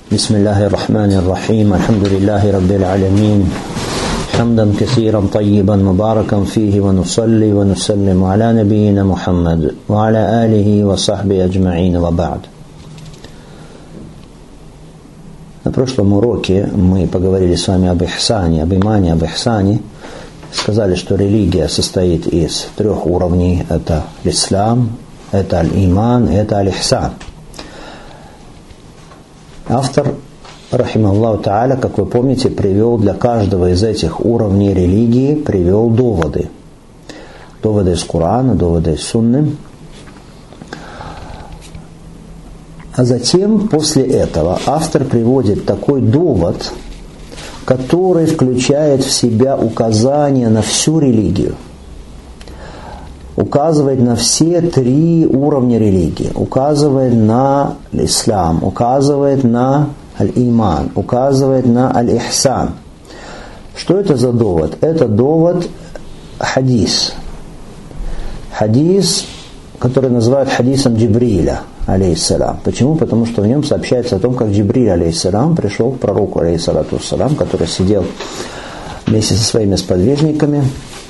بسم الله الرحمن الرحيم الحمد لله رب العالمين حمدا كثيرا طيبا مباركا فيه ونصلي ونسلم على نبينا محمد وعلى آله وصحبه أجمعين وبعد. На прошлом уроке мы поговорили с вами об ихсане, об имане, об ихсане. Сказали, что религия состоит из 3 уровней. Это ислам, это аль-иман, это аль-ихсан. Автор, рахимахуллаху та'аля, как вы помните, привел для каждого из этих уровней религии, привел доводы. Доводы из Корана, доводы из Сунны. А затем, после этого, автор приводит такой довод, который включает в себя указание на всю религию. Указывает на все 3 уровня религии. Указывает на ислам, указывает на аль-иман, указывает на аль-ихсан. Что это за довод? Это довод хадис. Хадис, который называют хадисом Джибриля, алейхиссалям. Почему? Потому что в нем сообщается о том, как Джибриль, алейхиссалям, пришел к пророку, алейхиссалату вассалям, который сидел вместе со своими сподвижниками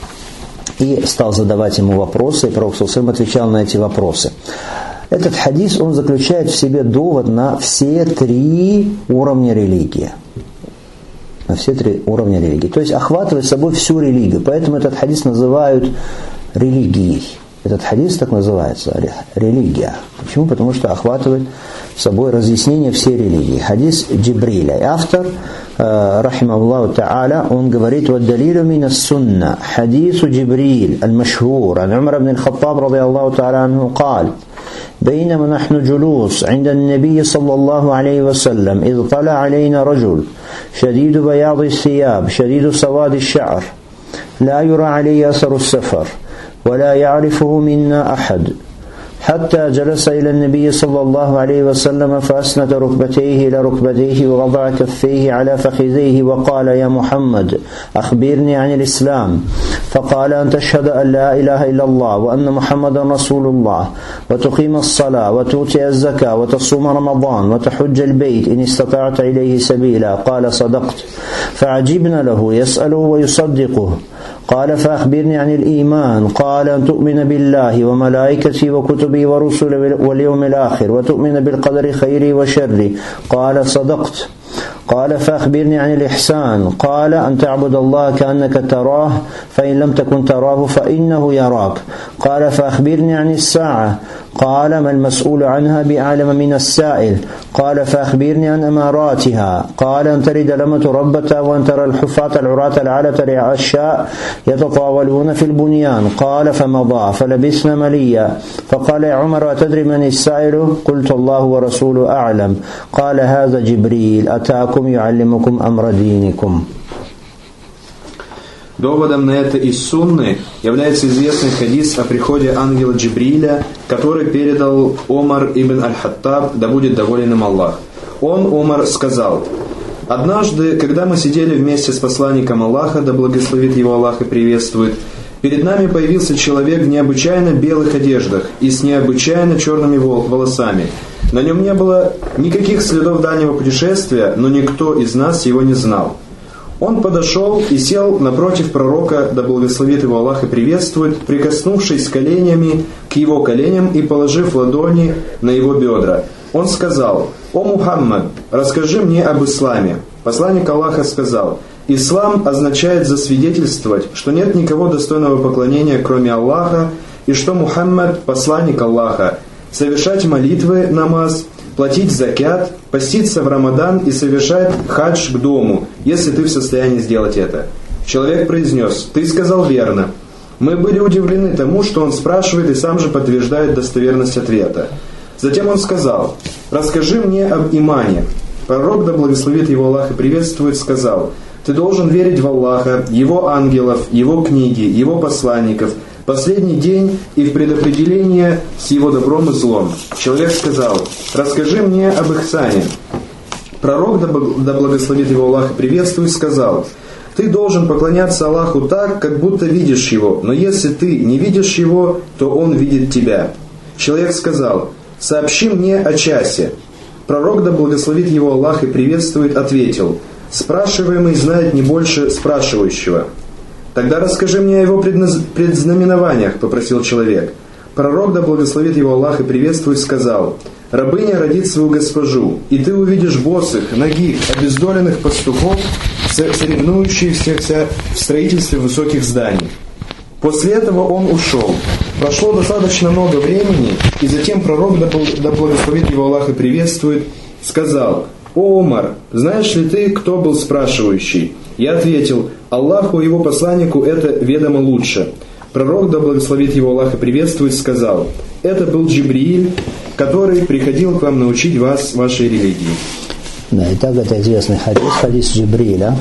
и стал задавать ему вопросы, и пророк ﷺ отвечал на эти вопросы. Этот хадис, он заключает в себе довод на все 3 уровня религии. На все 3 уровня религии. То есть охватывает собой всю религию. Поэтому этот хадис называют религией. Этот хадис так называется, религия. Почему? Потому что охватывает собой разъяснение всей религии. Хадис Джибриля. И автор, рахимахуллаху та'аля, он говорит: «Ваддалилю мина сунна хадису Джибриль аль-машхур ан Умар ибн аль-Хаттаб радiyallahu ta'ala анху قال بينما نحن جلوس عند النبي صلى الله عليه وسلم إذ طلع علينا رجل شديد بياض الثياب شديد سواد الشعر لا يرى عليه أثر السفر ولا يعرفه منا أحد حتى جلس إلى النبي صلى الله عليه وسلم فأسند ركبتيه إلى ركبتيه ووضع كفيه على فخذيه وقال: يا محمد أخبرني عن الإسلام. فقال: أن تشهد أن لا إله إلا الله وأن محمدا رسول الله وتقيم الصلاة وتؤتي الزكاة وتصوم رمضان وتحج البيت إن استطعت إليه سبيلا. قال: صدقت. فعجبنا له يسأله ويصدقه. قال: فأخبرني عن الإيمان. قال: أن تؤمن بالله وملائكته وكتبه ورسله واليوم الآخر وتؤمن بالقدر خيره وشره. قال: صدقت. قال: فأخبرني عن الإحسان. قال: أن تعبد الله كأنك تراه فإن لم تكن تراه فإنه يراك. قال: فأخبرني عن الساعة. قال: ما المسؤول عنها بأعلم من السائل. قال: فأخبرني عن أماراتها. قال: أن تلد الأمة ربتها وأن ترى الحفاة العراة العالة رعاء الشاء يتطاولون في البنيان. قال: فمضى فلبثنا مليا. فقال: يا عمر أتدري من السائل؟ قلت: الله ورسوله أعلم. قال: هذا جبريل أتاكم يعلمكم أمر دينكم. Доводом на это из Сунны является известный хадис о приходе ангела Джибриля, который передал Омар ибн аль-Хаттаб, да будет доволен им Аллах. Он, Омар, сказал: «Однажды, когда мы сидели вместе с посланником Аллаха, да благословит его Аллах и приветствует, перед нами появился человек в необычайно белых одеждах и с необычайно черными волосами. На нем не было никаких следов дальнего путешествия, но никто из нас его не знал. Он подошел и сел напротив пророка, да благословит его Аллах и приветствует, прикоснувшись коленями к его коленям и положив ладони на его бедра. Он сказал: «О Мухаммад, расскажи мне об исламе». Посланник Аллаха сказал: «Ислам означает засвидетельствовать, что нет никого достойного поклонения, кроме Аллаха, и что Мухаммад – посланник Аллаха, совершать молитвы, намаз, платить закят, поститься в Рамадан и совершать хадж к дому, если ты в состоянии сделать это». Человек произнес: «Ты сказал верно». Мы были удивлены тому, что он спрашивает и сам же подтверждает достоверность ответа. Затем он сказал: «Расскажи мне об имане». Пророк, да благословит его Аллах и приветствует, сказал: «Ты должен верить в Аллаха, Его ангелов, Его книги, Его посланников, последний день и в предопределение с Его добром и злом». Человек сказал: «Расскажи мне об ихсане». Пророк, да благословит его Аллах и приветствует, сказал: «Ты должен поклоняться Аллаху так, как будто видишь Его, но если ты не видишь Его, то Он видит тебя». Человек сказал: «Сообщи мне о часе». Пророк, да благословит его Аллах и приветствует, ответил: спрашиваемый знает не больше спрашивающего. Тогда расскажи мне о его предзнаменованиях, попросил человек. Пророк, да благословит его Аллах и приветствует, сказал: рабыня родит свою госпожу, и ты увидишь босых, нагих, обездоленных пастухов, соревнующихся в строительстве высоких зданий. После этого он ушел. Прошло достаточно много времени, и затем пророк, да благословит его Аллах и приветствует, сказал: «О, Омар, знаешь ли ты, кто был спрашивающий?» Я ответил: «Аллаху и его посланнику это ведомо лучше». Пророк, да благословит его Аллах и приветствует, сказал: «Это был Джибрииль, который приходил к вам научить вас вашей религии». Да, итак, это известный хадис Джибрииля.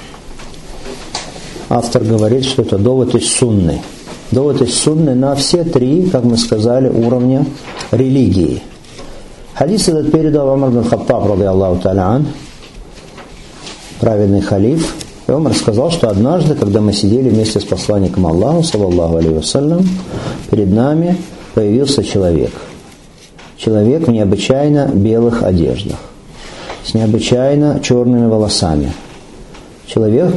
Автор говорит, что это довод из сунны. Довод из сунны на все три, как мы сказали, уровня религии. Хадис этот передал Умар ибн Хаттаб, ради Аллаху та'аля ан, праведный халиф. И Умар сказал, что однажды, когда мы сидели вместе с посланником Аллаха, саллаллаху алейхи вассалям, перед нами появился человек. Человек в необычайно белых одеждах, с необычайно черными волосами. Человек,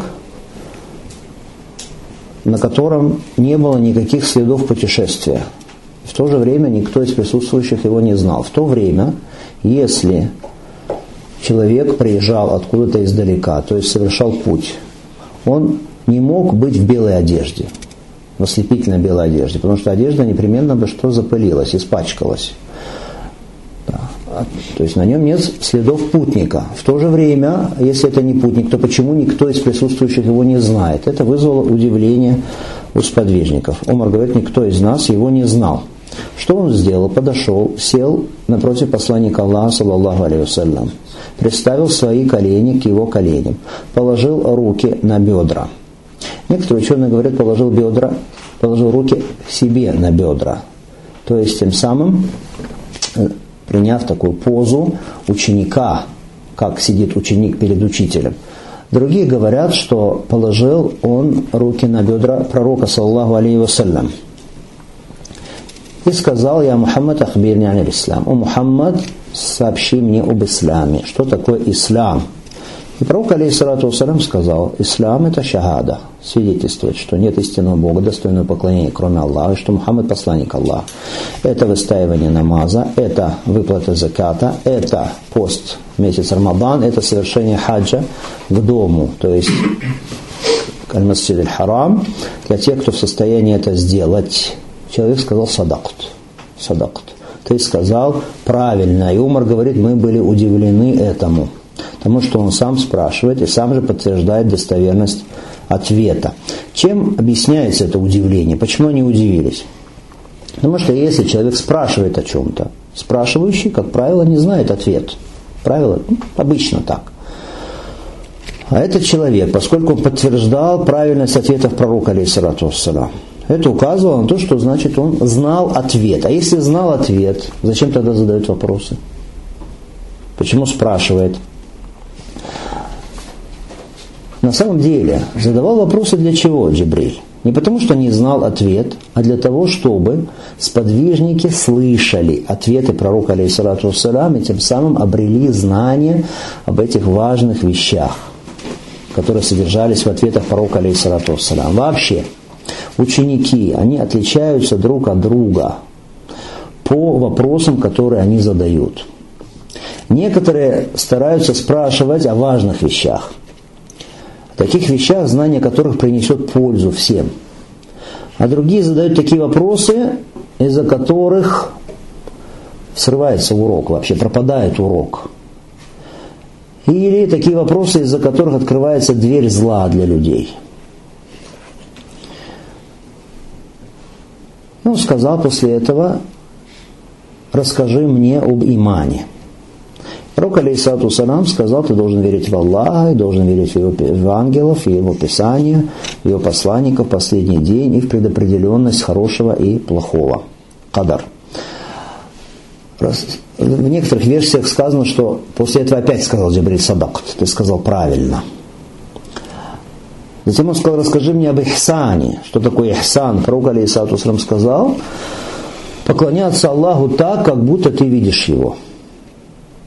на котором не было никаких следов путешествия. В то же время никто из присутствующих его не знал. В то время, если человек приезжал откуда-то издалека, то есть совершал путь, он не мог быть в белой одежде, в ослепительно белой одежде, потому что одежда непременно бы что запылилась, испачкалась. Да. То есть на нем нет следов путника. В то же время, если это не путник, то почему никто из присутствующих его не знает? Это вызвало удивление у сподвижников. Омар говорит, никто из нас его не знал. Что он сделал? Подошел, сел напротив посланника Аллаха, саллаллаху алейхи вассалям, приставил свои колени к его коленям, положил руки на бедра. Некоторые ученые говорят, положил руки себе на бедра. То есть тем самым, приняв такую позу ученика, как сидит ученик перед учителем. Другие говорят, что положил он руки на бедра пророка, саллаллаху алейхи вассалям. И сказал: я Мухаммад, ахбирни ан ислам. О Мухаммад, сообщи мне об исламе. Что такое ислам? И пророк, алейхиссалату вассалям, сказал: ислам это шахада, свидетельствует, что нет истинного Бога, достойного поклонения, кроме Аллаха, и что Мухаммад посланник Аллаха. Это выстаивание намаза, это выплата заката, это пост месяц Рамадан, это совершение хаджа к дому, то есть аль-Масджид аль-Харам, для тех, кто в состоянии это сделать. Человек сказал: садакт. Ты сказал правильно. И Умар говорит, мы были удивлены этому. Потому что он сам спрашивает и сам же подтверждает достоверность ответа. Чем объясняется это удивление? Почему они удивились? Потому что если человек спрашивает о чем-то, спрашивающий, как правило, не знает ответ. Правило обычно так. А этот человек, поскольку он подтверждал правильность ответов пророка, алейхиссалату вассалям, это указывало на то, что значит он знал ответ. А если знал ответ, зачем тогда задает вопросы? Почему спрашивает? На самом деле, задавал вопросы для чего Джибриль? Не потому, что не знал ответ, а для того, чтобы сподвижники слышали ответы пророка, алейхиссалату вассалям, и тем самым обрели знания об этих важных вещах, которые содержались в ответах пророка, алейхиссалату вассалям. Вообще, ученики, они отличаются друг от друга по вопросам, которые они задают. Некоторые стараются спрашивать о важных вещах. О таких вещах, знание которых принесет пользу всем. А другие задают такие вопросы, из-за которых срывается урок вообще, пропадает урок. Или такие вопросы, из-за которых открывается дверь зла для людей. Он сказал после этого: расскажи мне об имане. Пророк, алейхиссалату вассалям, сказал: ты должен верить в Аллаха, и должен верить в ангелов, и Его Писание, в Его посланников, в последний день, и в предопределенность хорошего и плохого. Кадар. В некоторых версиях сказано, что после этого опять сказал Джибриль: садакт, ты сказал правильно. Затем он сказал: расскажи мне об ихсане. Что такое ихсан? Пророк, алейхиссалату вассалям, сказал: поклоняться Аллаху так, как будто ты видишь Его.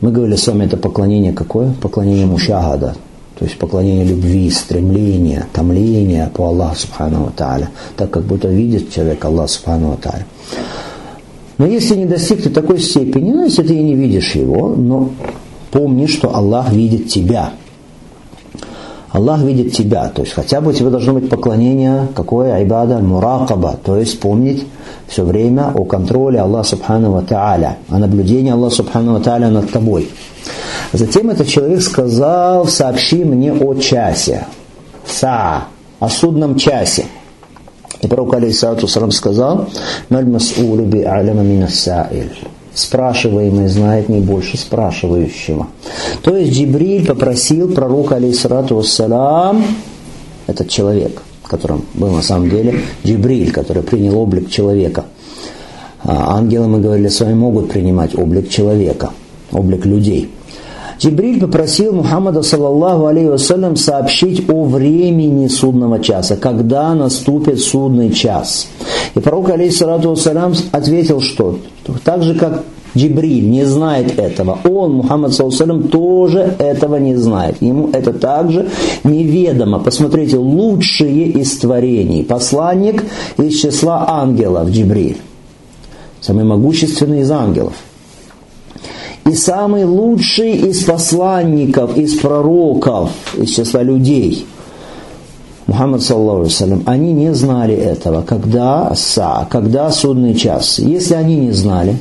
Мы говорили с вами, это поклонение какое? Поклонение мушахада, то есть поклонение любви, стремления, томления по Аллаху Субхану ва Тааля, так как будто видит человек Аллах Субхану ва Тааля. Но если не достиг ты такой степени, ну, если ты и не видишь его, но помни, что Аллах видит тебя. Аллах видит тебя, то есть хотя бы у тебя должно быть поклонение, какое? Айбада, муракаба, то есть помнить все время о контроле Аллаха Субхану ва Тааля, о наблюдении Аллаха Субхану ва Тааля над тобой. Затем этот человек сказал: сообщи мне о часе, о судном часе. И пророк алейхиссалату вассалам сказал: «Маль мас'улу би а'ляма мина са'иль». Спрашиваемый знает не больше спрашивающего. То есть Джибриль попросил пророка алейхиссалату вассалам, этот человек, которым был на самом деле Джибриль, который принял облик человека. Ангелы, мы говорили с вами, могут принимать облик человека, облик людей. Джибриль попросил Мухаммада саллаллаху алейхи вассалям сообщить о времени судного часа, когда наступит судный час. И пророк алейхиссалату вассалям ответил, что так же как Джибриль не знает этого, он, Мухаммад саллаллаху алейхи вассалям, тоже этого не знает. Ему это также неведомо. Посмотрите, лучшие из творений, посланник из числа ангелов Джибриль, самый могущественный из ангелов. И самый лучший из посланников, из пророков, из числа людей, Мухаммад саллаллаху алейхи вассалям, они не знали этого, когда судный час. Если они не знали,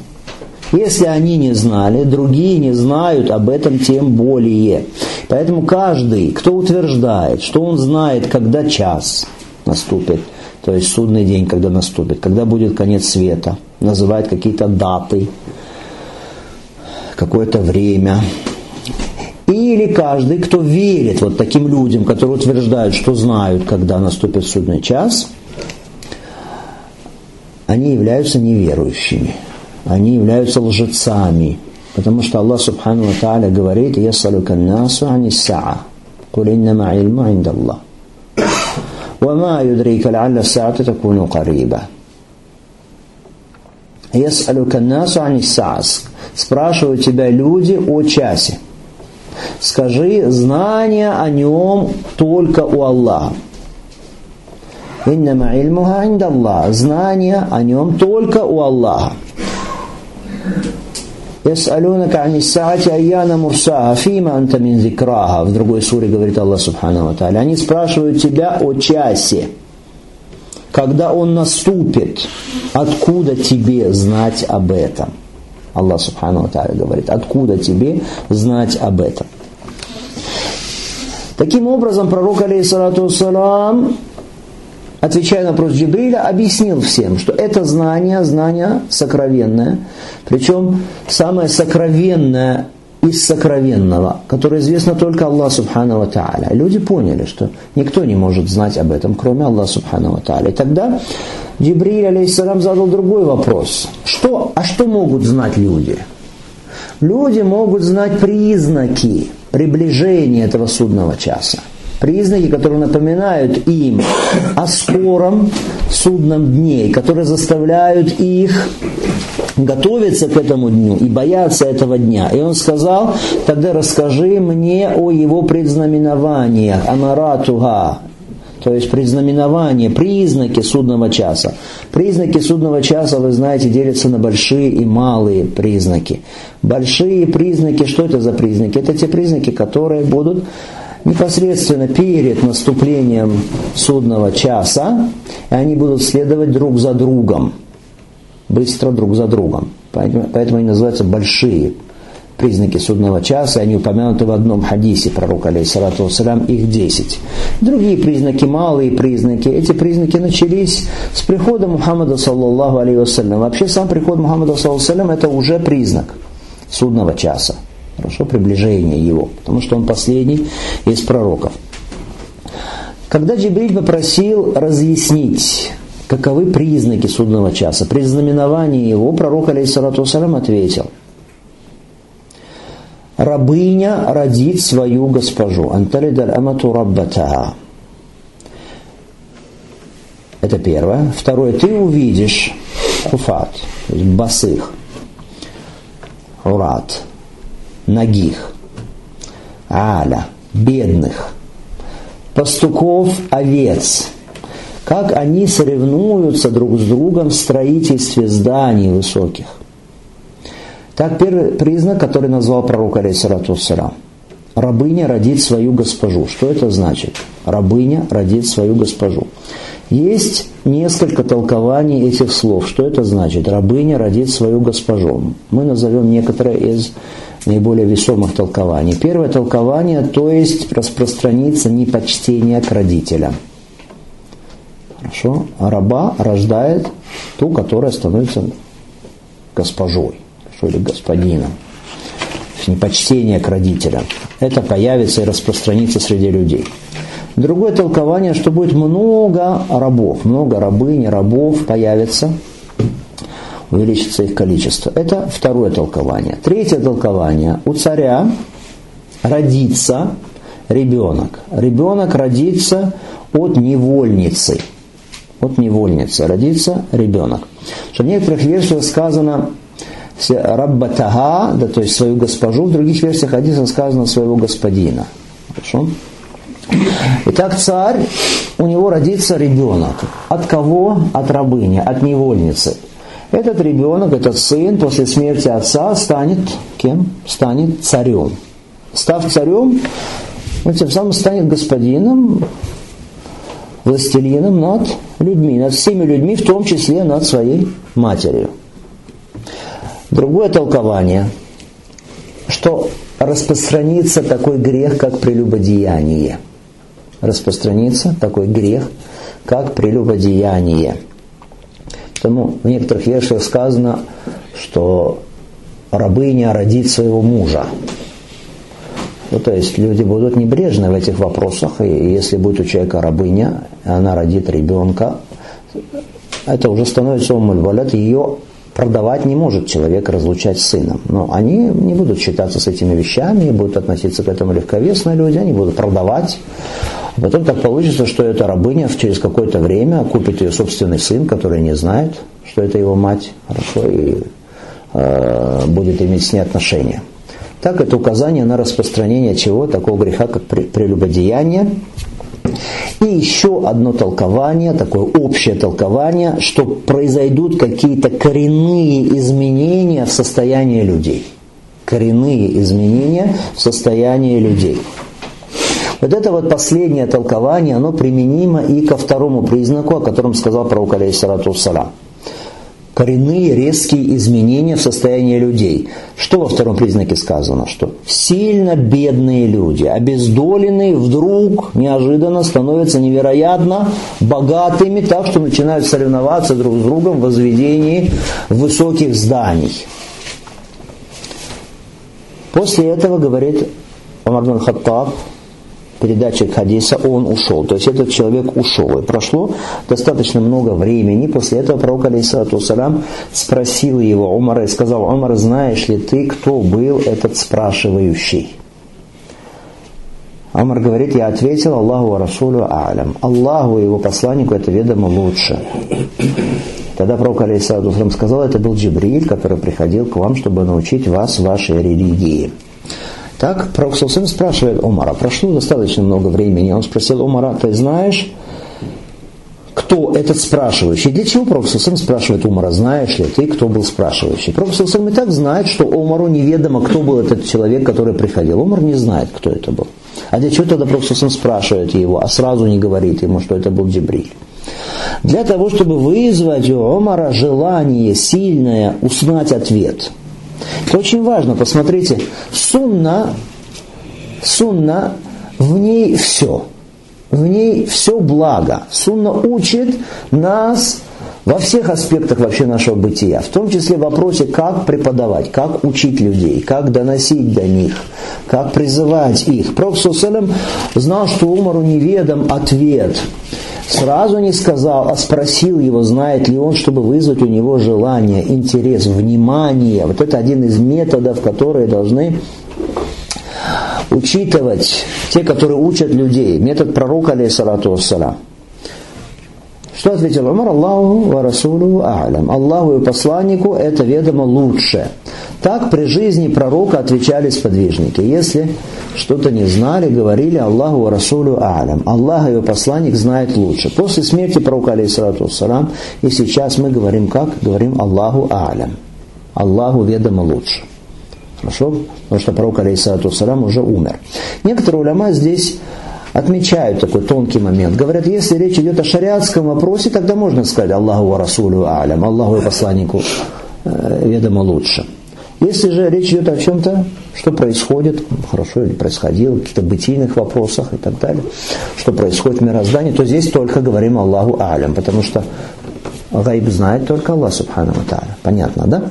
другие не знают об этом тем более. Поэтому каждый, кто утверждает, что он знает, когда час наступит, то есть судный день, когда наступит, когда будет конец света, называет какие-то даты, какое-то время. Или каждый, кто верит вот таким людям, которые утверждают, что знают, когда наступит судный час, они являются неверующими, они являются лжецами. Потому что Аллах Субхану ва Тааля говорит: «Ясалука ан-насу ани ас-саа, куль иннама илму индаллах, ва ма юдрика ла'алла ас-саата такуну кариба». «Ясалука ан-насу ани ас-саа», спрашивают тебя люди о часе. Скажи, знание о нем только у Аллаха. «Иннама илмуха индаллах», знание о нем только у Аллаха. «Яс'алунака ани ас-саати айяна мурсаха, фима анта мин зикраха». В другой суре говорит Аллах Субхану ва Тааля. Они спрашивают тебя о часе, когда он наступит. Откуда тебе знать об этом? Аллах Субхану ва Тааля говорит: откуда тебе знать об этом? Таким образом, пророк алейхиссалату вассалам, отвечая на вопрос Джибриля, объяснил всем, что это знание сокровенное, причем самое сокровенное из сокровенного, которое известно только Аллаху Субхану ва Тааля. Люди поняли, что никто не может знать об этом, кроме Аллаха Субхану ва Тааля. И тогда Джибриль алейхиссалам задал другой вопрос. Что могут знать люди? Люди могут знать признаки приближения этого судного часа. Признаки, которые напоминают им о скором судном дне, которые заставляют их готовиться к этому дню и бояться этого дня. И он сказал: тогда расскажи мне о его предзнаменованиях, амаратуха, то есть предзнаменования, признаки судного часа. Признаки судного часа, вы знаете, делятся на большие и малые признаки. Большие признаки, что это за признаки? Это те признаки, которые будут непосредственно перед наступлением судного часа, и они будут следовать друг за другом, быстро друг за другом. Поэтому они называются большие признаки судного часа, они упомянуты в одном хадисе пророка алейхиссалату вассалям, их 10. Другие признаки, малые признаки, эти признаки начались с прихода Мухаммада саллаллаху алейхи вассалям. Вообще сам приход Мухаммада саллаллаху алейхи вассалям — это уже признак судного часа. Хорошо, приближение его, потому что он последний из пророков. Когда Джибриль попросил разъяснить, каковы признаки судного часа, предзнаменование его, пророк алейхиссалату вассалям ответил: рабыня родит свою госпожу. Анталидаль амату раббатаха. Это первое. Второе. Ты увидишь хуфат, то есть босых, урат, нагих, аля, бедных, пастухов овец, как они соревнуются друг с другом в строительстве зданий высоких. Так, первый признак, который назвал пророк алейхиссалату вассалям. Рабыня родит свою госпожу. Что это значит? Рабыня родит свою госпожу. Есть несколько толкований этих слов. Что это значит? Рабыня родит свою госпожу. Мы назовем некоторые из наиболее весомых толкований. Первое толкование, то есть распространится непочтение к родителям. Хорошо? А раба рождает ту, которая становится госпожой, или господином. Непочтение к родителям. Это появится и распространится среди людей. Другое толкование, что будет много рабов, много рабынь, рабов появится, увеличится их количество. Это второе толкование. Третье толкование. У царя родится ребенок. Ребенок родится от невольницы. От невольницы родится ребенок. Что в некоторых версиях сказано раббатага, да, то есть свою госпожу, в других версиях хадиса сказано своего господина. Хорошо? Итак, царь, у него родится ребенок. От кого? От рабыни, от невольницы. Этот ребенок, этот сын, после смерти отца станет кем? Станет царем. Став царем, он тем самым станет господином, властелином над людьми, над всеми людьми, в том числе над своей матерью. Другое толкование, что распространится такой грех, как прелюбодеяние. Распространится такой грех, как прелюбодеяние. Потому в некоторых версиях сказано, что рабыня родит своего мужа. Ну, то есть люди будут небрежны в этих вопросах, и если будет у человека рабыня, она родит ребенка, это уже становится умуль-валят, ее продавать не может человек, разлучать с сыном. Но они не будут считаться с этими вещами, будут относиться к этому легковесно люди, они будут продавать. А потом так получится, что эта рабыня через какое-то время купит ее собственный сын, который не знает, что это его мать, хорошо, и будет иметь с ней отношения. Так, это указание на распространение чего? Такого греха, как прелюбодеяние. И еще одно толкование, такое общее толкование, что произойдут какие-то коренные изменения в состоянии людей. Коренные изменения в состоянии людей. Вот это вот последнее толкование, оно применимо и ко второму признаку, о котором сказал пророк алейхиссалату вассалям. Коренные, резкие изменения в состоянии людей. Что во втором признаке сказано? Что сильно бедные люди, обездоленные, вдруг неожиданно становятся невероятно богатыми, так что начинают соревноваться друг с другом в возведении высоких зданий. После этого, говорит Умар ибн Хаттаб, передатчик хадиса, он ушел. То есть этот человек ушел. И прошло достаточно много времени. После этого пророк алейхиссалату вассалям спросил его, Умара, и сказал: Умар, знаешь ли ты, кто был этот спрашивающий? Умар говорит: я ответил: Аллаху ва расулю а'лям. Аллаху и его посланнику это ведомо лучше. Тогда пророк алейхиссалату вассалям сказал: это был Джибриль, который приходил к вам, чтобы научить вас вашей религии. Так, пророк ﷺ спрашивает Умара. Прошло достаточно много времени. Он спросил Умара: ты знаешь, кто этот спрашивающий? Для чего пророк ﷺ спрашивает Умара: знаешь ли ты, кто был спрашивающий? Пророк ﷺ и так знает, что Умару неведомо, кто был этот человек, который приходил. Умар не знает, кто это был. А для чего тогда пророк ﷺ спрашивает его, а сразу не говорит ему, что это был Джибриль? Для того, чтобы вызвать у Умара желание сильное узнать ответ. Это очень важно, посмотрите, сунна, в ней все благо. Сунна учит нас во всех аспектах вообще нашего бытия, в том числе в вопросе, как преподавать, как учить людей, как доносить до них, как призывать их. Пророк ﷺ знал, что Умару неведом ответ. Сразу не сказал, а спросил его, знает ли он, чтобы вызвать у него желание, интерес, внимание. Вот это один из методов, которые должны учитывать те, которые учат людей. Метод пророка, алейхиссалату вассалям. Что ответил Умар? Аллаху ва расулю а'лям. Аллаху и посланнику это ведомо лучше. Так при жизни пророка отвечали сподвижники. Если что-то не знали, говорили Аллаху ва Расулю а'лям. Аллах и его посланник знает лучше. После смерти пророка, алейхиссалату вассалам, и сейчас мы говорим как? Говорим Аллаху а'лям. Аллаху ведомо лучше. Хорошо? Потому что пророк, алейхиссалату вассалам, уже умер. Некоторые уляма здесь отмечают такой тонкий момент. Говорят, если речь идет о шариатском вопросе, тогда можно сказать Аллаху ва Расулю а'лям. Аллаху и посланнику ведомо лучше. Если же речь идет о чем-то, что происходит, хорошо или происходило, в каких-то бытийных вопросах и так далее, что происходит в мироздании, то здесь только говорим Аллаху а'лям, потому что гайб знает только Аллах субхану ва тааля. Понятно, да?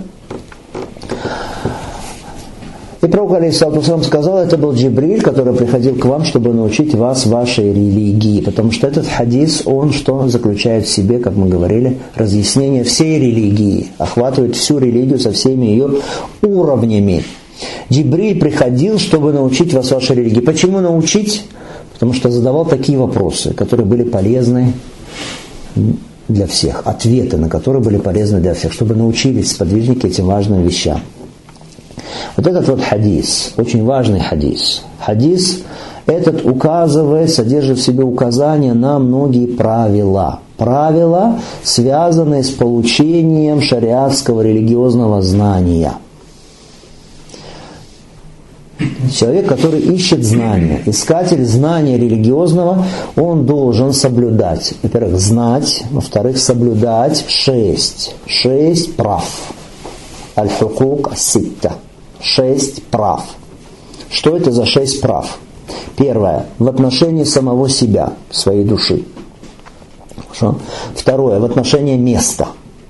И пророк, алейхиссалату вассалам, сказал, это был Джибриль, который приходил к вам, чтобы научить вас вашей религии. Потому что этот хадис, он что заключает в себе, как мы говорили, разъяснение всей религии, охватывает всю религию со всеми ее уровнями. Джибриль приходил, чтобы научить вас вашей религии. Почему научить? Потому что задавал такие вопросы, которые были полезны для всех, ответы на которые были полезны для всех, чтобы научились сподвижники этим важным вещам. Вот этот вот хадис, очень важный хадис. Хадис этот указывает, содержит в себе указания на многие правила. Правила, связанные с получением шариатского религиозного знания. Человек, который ищет знания, искатель знания религиозного, он должен соблюдать. Во-первых, знать, во-вторых, соблюдать 6 прав. Аль-хукук ас-ситта. 6 прав. Что это за 6 прав? Первое. В отношении самого себя, своей души. Хорошо? Второе. В отношении места.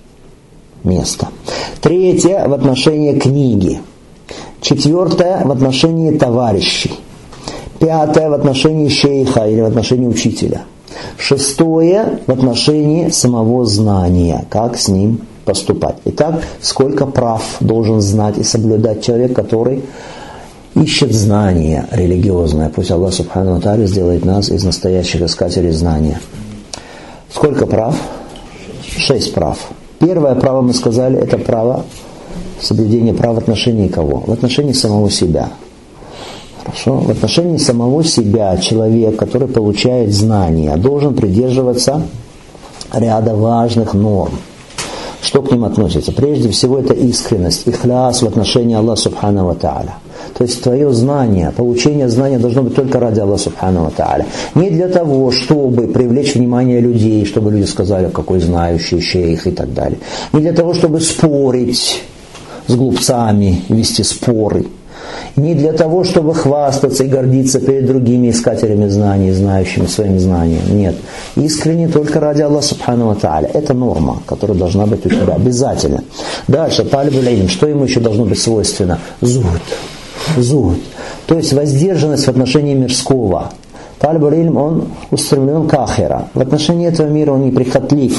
Третье. В отношении книги. Четвертое. В отношении товарищей. Пятое. В отношении шейха или в отношении учителя. Шестое. В отношении самого знания. Как с ним поступать. Итак, сколько прав должен знать и соблюдать человек, который ищет знания религиозное. Пусть Аллах субхану ва тааля сделает нас из настоящих искателей знания. Сколько прав? 6 прав. Первое право, мы сказали, это право, соблюдение прав в отношении кого? В отношении самого себя. Хорошо? В отношении самого себя человек, который получает знания, должен придерживаться ряда важных норм. Что к ним относится? Прежде всего это искренность, ихляс в отношении Аллаха субхану ва тааля. То есть твое знание, получение знания должно быть только ради Аллаха субхану ва тааля. Не для того, чтобы привлечь внимание людей, чтобы люди сказали, какой знающий шейх и так далее. Не для того, чтобы спорить с глупцами, вести споры. Не для того, чтобы хвастаться и гордиться перед другими искателями знаний, знающими своим знанием. Нет. Искренне только ради Аллаха субхану ва тааля. Это норма, которая должна быть у тебя обязательно. Дальше, талибуль илм, что ему еще должно быть свойственно? Зухд. То есть воздержанность в отношении мирского. Талибуль илм, он устремлен к ахира. В отношении этого мира он неприхотлив.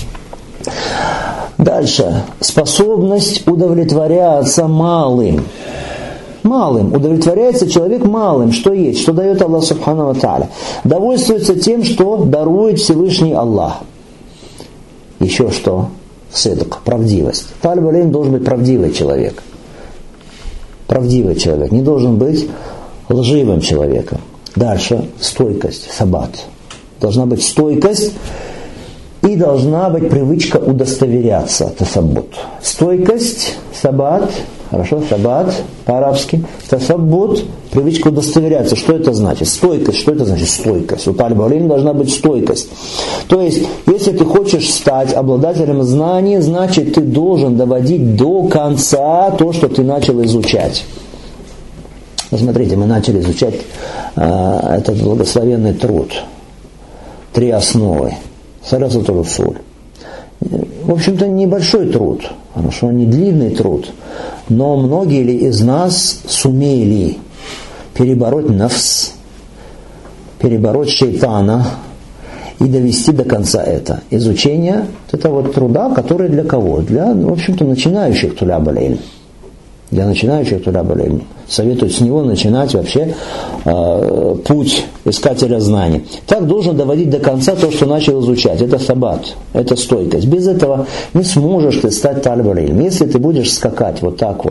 Дальше. Способность удовлетворяться малым. Удовлетворяется человек малым, что есть, что дает Аллах субхану ва тааля. Довольствуется тем, что дарует Всевышний Аллах. Еще что? Сидк, правдивость. Талибуль илм должен быть правдивый человек. Правдивый человек. Не должен быть лживым человеком. Дальше стойкость, сабат. Должна быть стойкость и должна быть привычка удостоверяться. Тасаббут. Стойкость, сабат. Хорошо, сабат по-арабски. Тасаббут, привычка удостоверяться. Что это значит? Стойкость. Что это значит? Стойкость. У талибуль илм должна быть стойкость. То есть, если ты хочешь стать обладателем знаний, значит, ты должен доводить до конца то, что ты начал изучать. Посмотрите, мы начали изучать этот благословенный труд. 3 основы. Салясатуль усуль. В общем-то, небольшой труд. Хорошо, не длинный труд. Но многие ли из нас сумели перебороть нафс, перебороть шейтана и довести до конца это? Изучение этого труда, который для кого? Для, в общем-то, начинающих туляб аль-илм. Для начинающих туляб аль-илм. Советуют с него начинать вообще путь искателя знаний. Так должен доводить до конца то, что начал изучать. Это сабат, это стойкость. Без этого не сможешь ты стать талиб аль-илм. Если ты будешь скакать вот так вот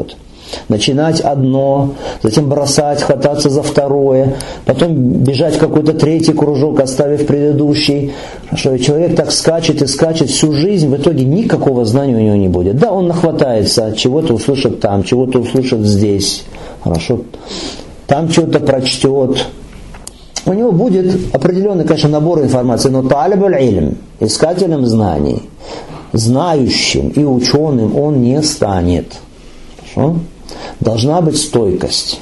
начинать одно, затем бросать, хвататься за второе, потом бежать в какой-то третий кружок, оставив предыдущий. Что человек так скачет и скачет всю жизнь, в итоге никакого знания у него не будет. Да, он нахватается, чего-то услышит там, чего-то услышит здесь, хорошо, там что-то прочтет. У него будет определенный, конечно, набор информации, но талиб аль-илм, искателем знаний, знающим и ученым он не станет. Хорошо? Должна быть стойкость.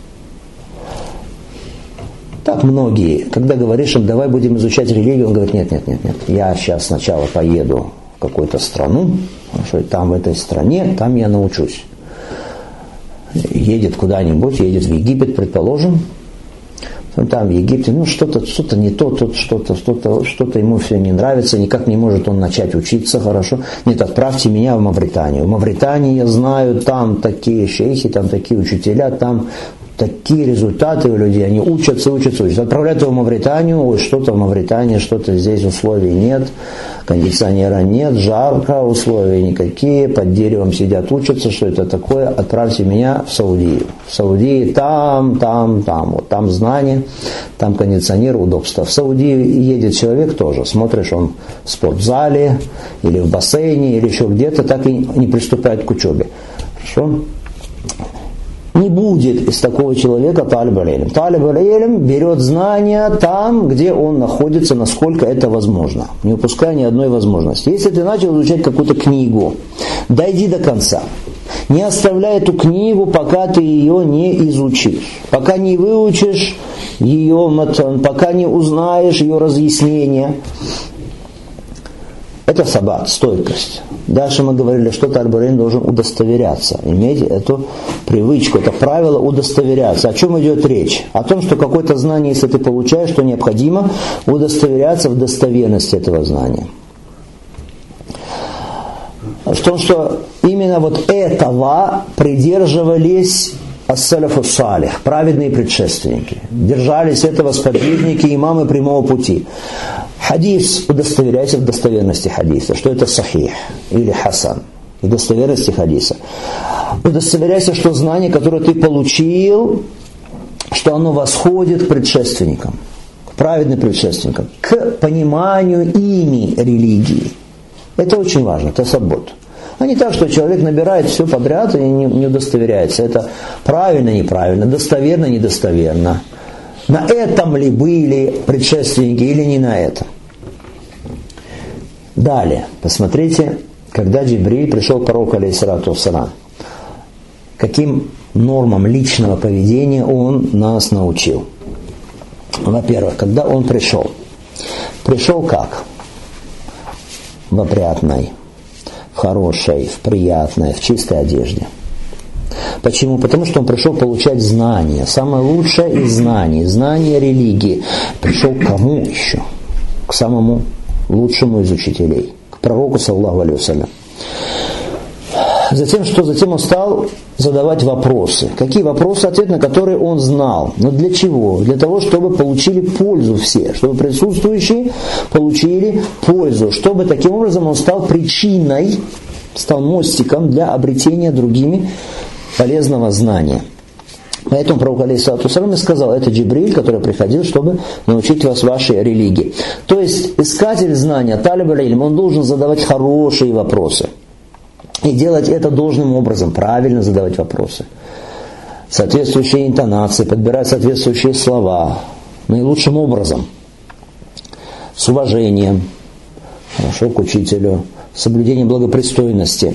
Так многие, когда говоришь им, давай будем изучать религию, он говорит, нет, я сейчас сначала поеду в какую-то страну, хорошо, там в этой стране, там я научусь. Едет куда-нибудь, едет в Египет, предположим, там в Египте, что-то не то, тут что-то ему все не нравится, никак не может он начать учиться, хорошо. Нет, отправьте меня в Мавританию. В Мавритании я знаю, там такие шейхи, там такие учителя, там такие результаты у людей, они учатся. Отправляют его в Мавританию, ой, что-то в Мавритании, что-то здесь условий нет, кондиционера нет, жарко, условия никакие, под деревом сидят, учатся, что это такое, отправьте меня в Саудию. В Саудии там, вот там знания, там кондиционер, удобства. В Саудию едет человек тоже, смотришь, он в спортзале, или в бассейне, или еще где-то, так и не приступает к учебе. Хорошо? Не будет из такого человека талиб аль-илм. Талиб аль-илм берет знания там, где он находится, насколько это возможно, не упуская ни одной возможности. Если ты начал изучать какую-то книгу, дойди до конца. Не оставляй эту книгу, пока ты ее не изучишь, пока не выучишь ее матан, пока не узнаешь ее разъяснения. Это сабат, стойкость. Дальше мы говорили, что талиб аль-илм должен удостоверяться. Имейте эту привычку, это правило удостоверяться. О чем идет речь? О том, что какое-то знание, если ты получаешь, то необходимо удостоверяться в достоверности этого знания. В том, что именно вот этого придерживались ас-саляфу салих, праведные предшественники. Держались этого сподвижники, имамы прямого пути. Хадис, удостоверяйся в достоверности хадиса, что это сахих или хасан, в достоверности хадиса. Удостоверяйся, что знание, которое ты получил, что оно восходит к предшественникам, к праведным предшественникам, к пониманию ими религии. Это очень важно, это саббот. А не так, что человек набирает все подряд и не удостоверяется. Это правильно, неправильно, достоверно, недостоверно. На этом ли были предшественники или не на этом? Далее, посмотрите, когда Джибриль пришел к пророку, алейхиссалату вассалам, каким нормам личного поведения он нас научил. Во-первых, когда он пришел как? В опрятной, в хорошей, в приятной, в чистой одежде. Почему? Потому что он пришел получать знания. Самое лучшее из знаний. Знание религии. Пришел к кому еще? К самому лучшему из учителей. К пророку, саллаллаху алейхи вассалям. Затем что? Затем он стал задавать вопросы. Какие вопросы? Ответ на которые он знал. Но для чего? Для того, чтобы получили пользу все. Чтобы присутствующие получили пользу. Чтобы таким образом он стал причиной, стал мостиком для обретения другими полезного знания. Поэтому пророк, алейхиссалату вассалам, сказал, это Джибриль, который приходил, чтобы научить вас вашей религии. То есть искатель знания, талиб аль-илм, он должен задавать хорошие вопросы. И делать это должным образом, правильно задавать вопросы. Соответствующие интонации, подбирать соответствующие слова. Наилучшим образом. С уважением. Хорошо, к учителю. С соблюдением благопристойности.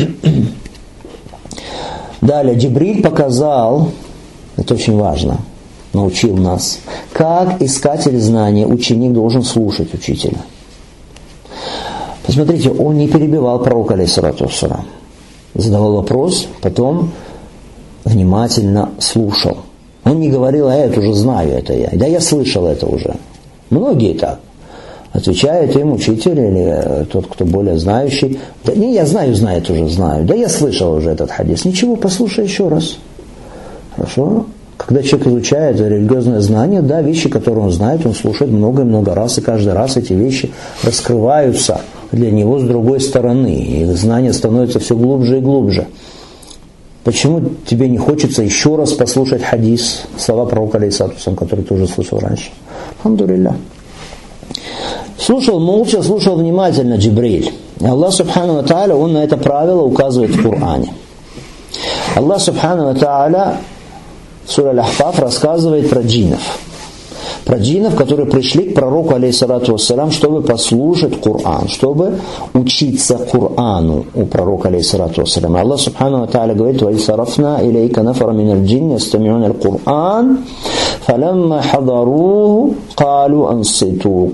Далее, Джибриль показал, это очень важно, научил нас, как искатель знания, ученик должен слушать учителя. Посмотрите, он не перебивал пророка, алейхиссалату вассалам. Задавал вопрос, потом внимательно слушал. Он не говорил, я это уже знаю, это я. Да я слышал это уже. Многие так. Отвечает им учитель или тот, кто более знающий. Да не, я знаю, уже знаю. Да я слышал уже этот хадис. Ничего, послушай еще раз. Хорошо? Когда человек изучает религиозное знание, да, вещи, которые он знает, он слушает много-много раз, и каждый раз эти вещи раскрываются для него с другой стороны. И знание становится все глубже и глубже. Почему тебе не хочется еще раз послушать хадис, слова пророка, алейхиссалату, которые ты уже слышал раньше? Алхамдулилля. Слушал молча, слушал внимательно Джибриль. И Аллах Субхану ва Тааля, Он на это правило указывает в Коране. Аллах Субхану ва Тааля в суре Аль-Ахкаф рассказывает про джиннов. Про джиннов, которые пришли к пророку, алейхиссалату вассалям, чтобы послушать Коран, чтобы учиться Корану у пророка, алейхиссалату вассалям. Аллах Субхану ва Тааля говорит: «Ва исарафна илейка нафара миналь джинни ястами'уна аль-Кур'ан, фалямма хадаруху, калу анситу,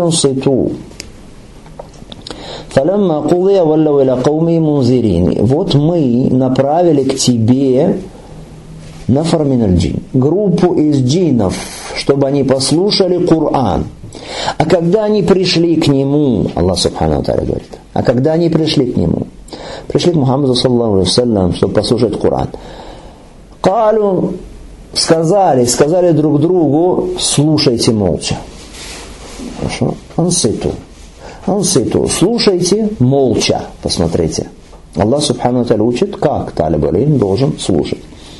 фалямма кудия валлау иля кауми мунзирин». Вот мы направили к тебе нафар миналь джин, группу из джиннов, чтобы они послушали Коран. А когда они пришли к нему, Аллах Субхану ва Тааля говорит, а когда они пришли к нему, пришли к Мухаммаду саллаллаху алейхи вассалям, чтобы послушать Коран, калу, сказали друг другу: слушайте молча. Хорошо? Анситу, слушайте молча. Посмотрите. Аллах Субхану ва Тааля учит, как талиб аль-илм должен слушать.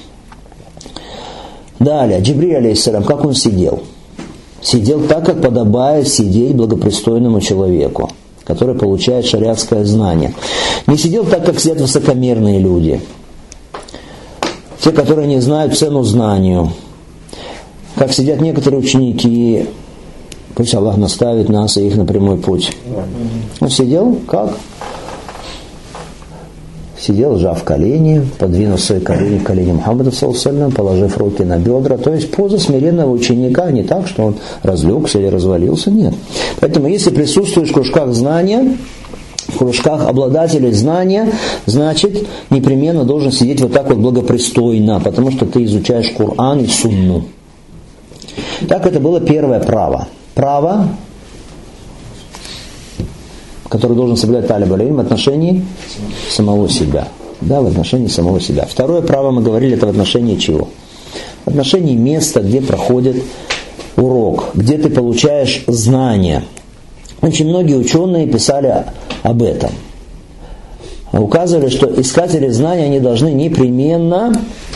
Далее, Джибриль, алейхиссалям, как он сидел? Сидел так, как подобает сидеть благопристойному человеку, который получает шариатское знание. Не сидел так, как сидят высокомерные люди. Те, которые не знают цену знанию. Как сидят некоторые ученики, пусть Аллах наставит нас и их на прямой путь. Он сидел как? Сидел, сжав колени, подвинув свои колени к коленям Мухаммада, положив руки на бедра. То есть поза смиренного ученика, не так, что он разлегся или развалился, нет. Поэтому если присутствуешь в кружках знания, в кружках обладателей знания, значит, непременно должен сидеть вот так вот благопристойно, потому что ты изучаешь Коран и Сунну. Так это было первое право. Право, который должен соблюдать талиб аль-илм в отношении самого себя. Да, в отношении самого себя. Второе право, мы говорили, это в отношении чего? В отношении места, где проходит урок, где ты получаешь знания. Очень многие ученые писали об этом. Указывали, что искатели знаний, они должны непременно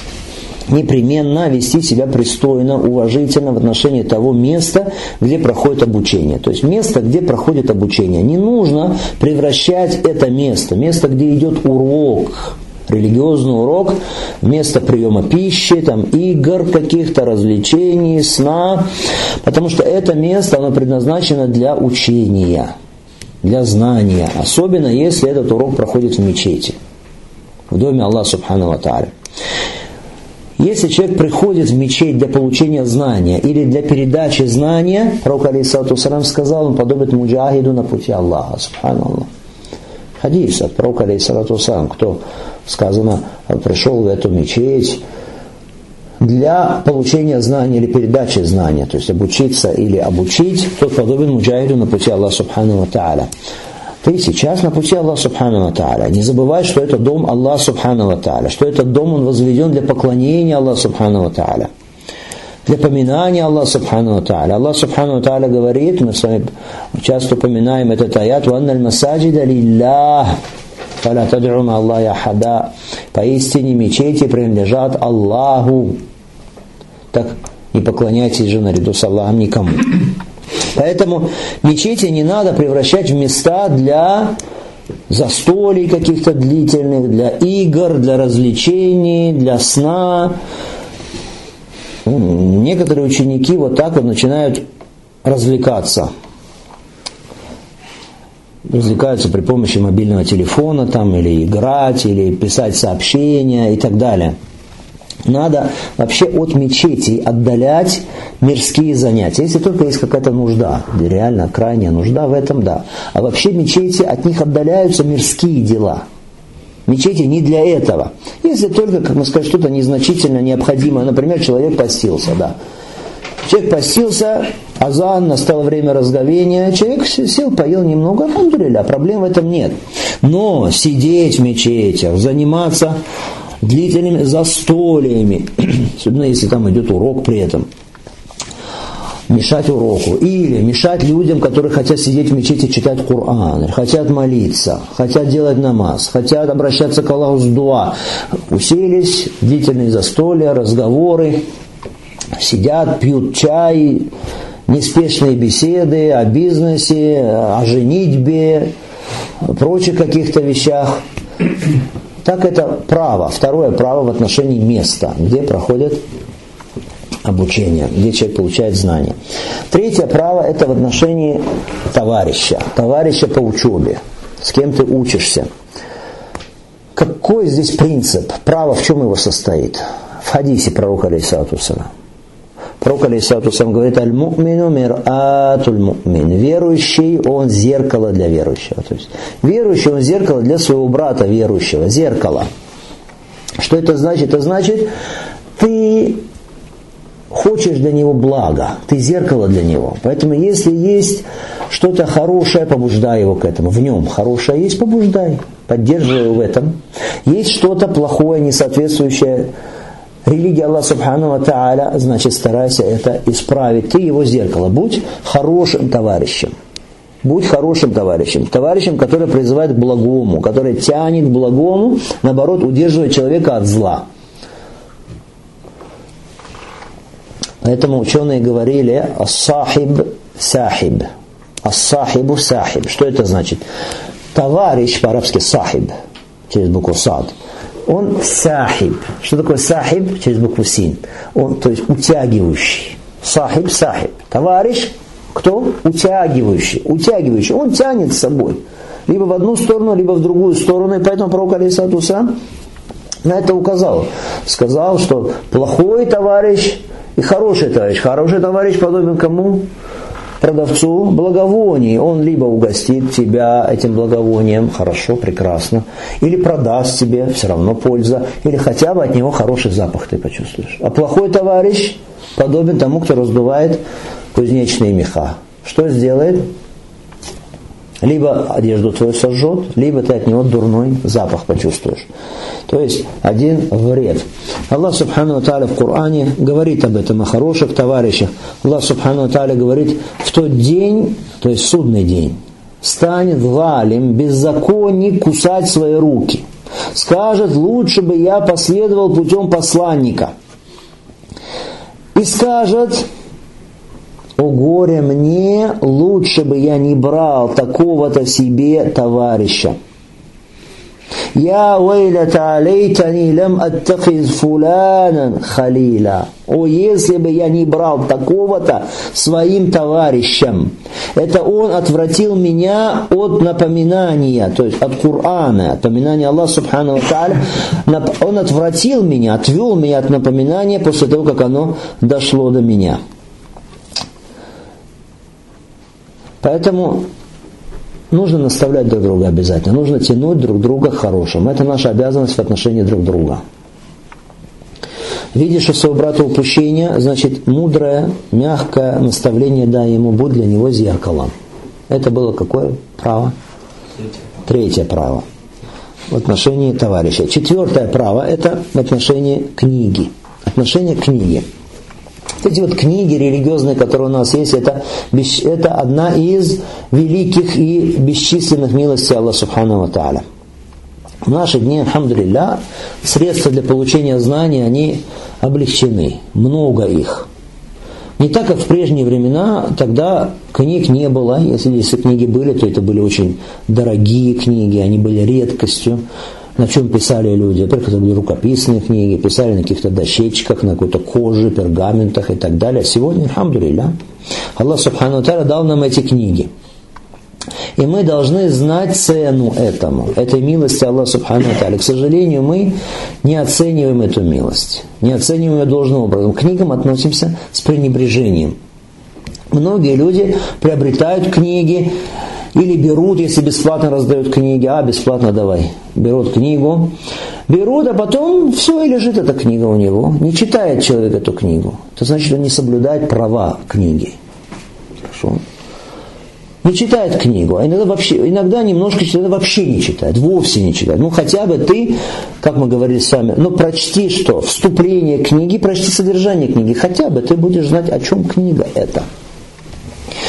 вести себя пристойно, уважительно в отношении того места, где проходит обучение. То есть место, где проходит обучение. Не нужно превращать это место, где идет урок, религиозный урок, место приема пищи, там, игр каких-то, развлечений, сна, потому что это место, оно предназначено для учения, для знания, особенно если этот урок проходит в мечети, в доме Аллаха Субхану ва Тааля. Если человек приходит в мечеть для получения знания или для передачи знания, пророк алейхиссалату вассалям сказал, он подобен муджахиду на пути Аллаха, субханаллах. Хадис от пророка алейхиссалату вассалям, кто, сказано, пришел в эту мечеть для получения знания или передачи знания, то есть обучиться или обучить, тот подобен муджахиду на пути Аллаха субхану ва тааля. Ты сейчас на пути Аллаха Субхану ва Тааля. Не забывай, что это дом Аллаха Субхану ва Тааля, что этот дом он возведен для поклонения Аллаха Субхану ва Тааля, для поминания Аллаха Субхану ва Тааля. Аллах Субхану ва Тааля говорит, мы с вами часто упоминаем этот аят: «Ванналь масаджида лиллах, фаля тад'у ма Аллахи ахада». Поистине мечети принадлежат Аллаху. Так не поклоняйтесь же наряду с Аллахом никому. Поэтому мечети не надо превращать в места для застолий каких-то длительных, для игр, для развлечений, для сна. Некоторые ученики вот так вот начинают развлекаться. Развлекаются при помощи мобильного телефона, там, или играть, или писать сообщения и так далее. Надо вообще от мечетей отдалять мирские занятия. Если только есть какая-то нужда, реально крайняя нужда в этом, да. А вообще мечети, от них отдаляются мирские дела. Мечети не для этого. Если только, как мы сказали, что-то незначительно необходимое. Например, человек постился, да. Человек постился, азан, настало время разговения, человек сел, поел немного, алхамдулилля, проблем в этом нет. Но сидеть в мечетях, заниматься длительными застольями, особенно если там идет урок при этом, мешать уроку, или мешать людям, которые хотят сидеть в мечети, читать Коран, хотят молиться, хотят делать намаз, хотят обращаться к Аллаху с дуа. Уселись, длительные застолья, разговоры, сидят, пьют чай, неспешные беседы о бизнесе, о женитьбе, прочих каких-то вещах. Так это право. Второе право в отношении места, где проходит обучение, где человек получает знания. Третье право это в отношении товарища по учебе, с кем ты учишься. Какой здесь принцип? Право в чем его состоит? В хадисе пророка алейхиссалату вассалям. Пророк алейхиссалату вассалям говорит: «Аль-му'мину мир'атуль му'мин». Верующий, он зеркало для верующего. То есть верующий, он зеркало для своего брата верующего. Зеркало. Что это значит? Это значит, ты хочешь для него блага, ты зеркало для него. Поэтому если есть что-то хорошее, побуждай его к этому. В нем хорошее есть, побуждай, поддерживай его в этом. Есть что-то плохое, несоответствующее религии Аллаха Субхану ва Тааля, значит, старайся это исправить. Ты его зеркало. Будь хорошим товарищем. Будь хорошим товарищем. Товарищем, который призывает к благому, который тянет к благому, наоборот, удерживает человека от зла. Поэтому ученые говорили: ас-сахиб сахиб. Ас-сахибу сахиб. Что это значит? Товарищ, по-арабски сахиб, через букву сад. Он сахиб. Что такое сахиб? Через букву син. Он, то есть утягивающий. Сахиб, сахиб. Товарищ, кто? Утягивающий. Утягивающий. Он тянет с собой. Либо в одну сторону, либо в другую сторону. И поэтому пророк алейхиссалату вассалям на это указал. Сказал, что плохой товарищ и хороший товарищ. Хороший товарищ подобен кому? Продавцу благовоний. Он либо угостит тебя этим благовонием, хорошо, прекрасно, или продаст тебе, все равно польза, или хотя бы от него хороший запах ты почувствуешь. А плохой товарищ подобен тому, кто раздувает кузнечные меха. Что сделает? Либо одежду твою сожжет, либо ты от него дурной запах почувствуешь. То есть один вред. Аллах Субхану ва Тааля в Коране говорит об этом, о хороших товарищах. Аллах Субхану ва Тааля говорит: в тот день, то есть судный день, станет залим, беззаконник, кусать свои руки. Скажет: лучше бы я последовал путем посланника. И скажет: о горе мне, лучше бы я не брал такого-то себе товарища. Я вайлята алейтани лям аттахиз фуланан халила. О, если бы я не брал такого-то своим товарищем. Это он отвратил меня от напоминания, то есть от Корана, от напоминания Аллаха Субхану ва Тааля. Он отвратил меня, отвел меня от напоминания после того, как оно дошло до меня. Поэтому нужно наставлять друг друга обязательно. Нужно тянуть друг друга к хорошему. Это наша обязанность в отношении друг друга. Видишь у своего брата упущение, значит, мудрое, мягкое наставление дай ему, будь для него зеркалом. Это было какое право? Третье право. В отношении товарища. Четвертое право это в отношении книги. Отношение к книге. Эти вот книги религиозные, которые у нас есть, это одна из великих и бесчисленных милостей Аллаха Субхану ва Тааля. В наши дни, альхамдулилля, средства для получения знаний, они облегчены. Много их. Не так, как в прежние времена, тогда книг не было. Если книги были, то это были очень дорогие книги, они были редкостью. На чем писали люди? Во-первых, это были рукописные книги, писали на каких-то дощечках, на какой-то коже, пергаментах и так далее. Сегодня, альхамдулилля, Аллах Субхану ва Тааля дал нам эти книги. И мы должны знать цену этому, этой милости Аллаха Субхану ва Тааля. К сожалению, мы не оцениваем эту милость, не оцениваем ее должным образом. К книгам относимся с пренебрежением. Многие люди приобретают книги, или берут, если бесплатно раздают книги, бесплатно давай. Берут книгу, а потом все, и лежит эта книга у него. Не читает человек эту книгу. Это значит, он не соблюдает права книги. Хорошо. Не читает книгу, а иногда немножко читает, вообще не читает, вовсе не читает. Ну хотя бы ты, как мы говорили с вами, прочти вступление к книге, прочти содержание книги. Хотя бы ты будешь знать, о чем книга эта.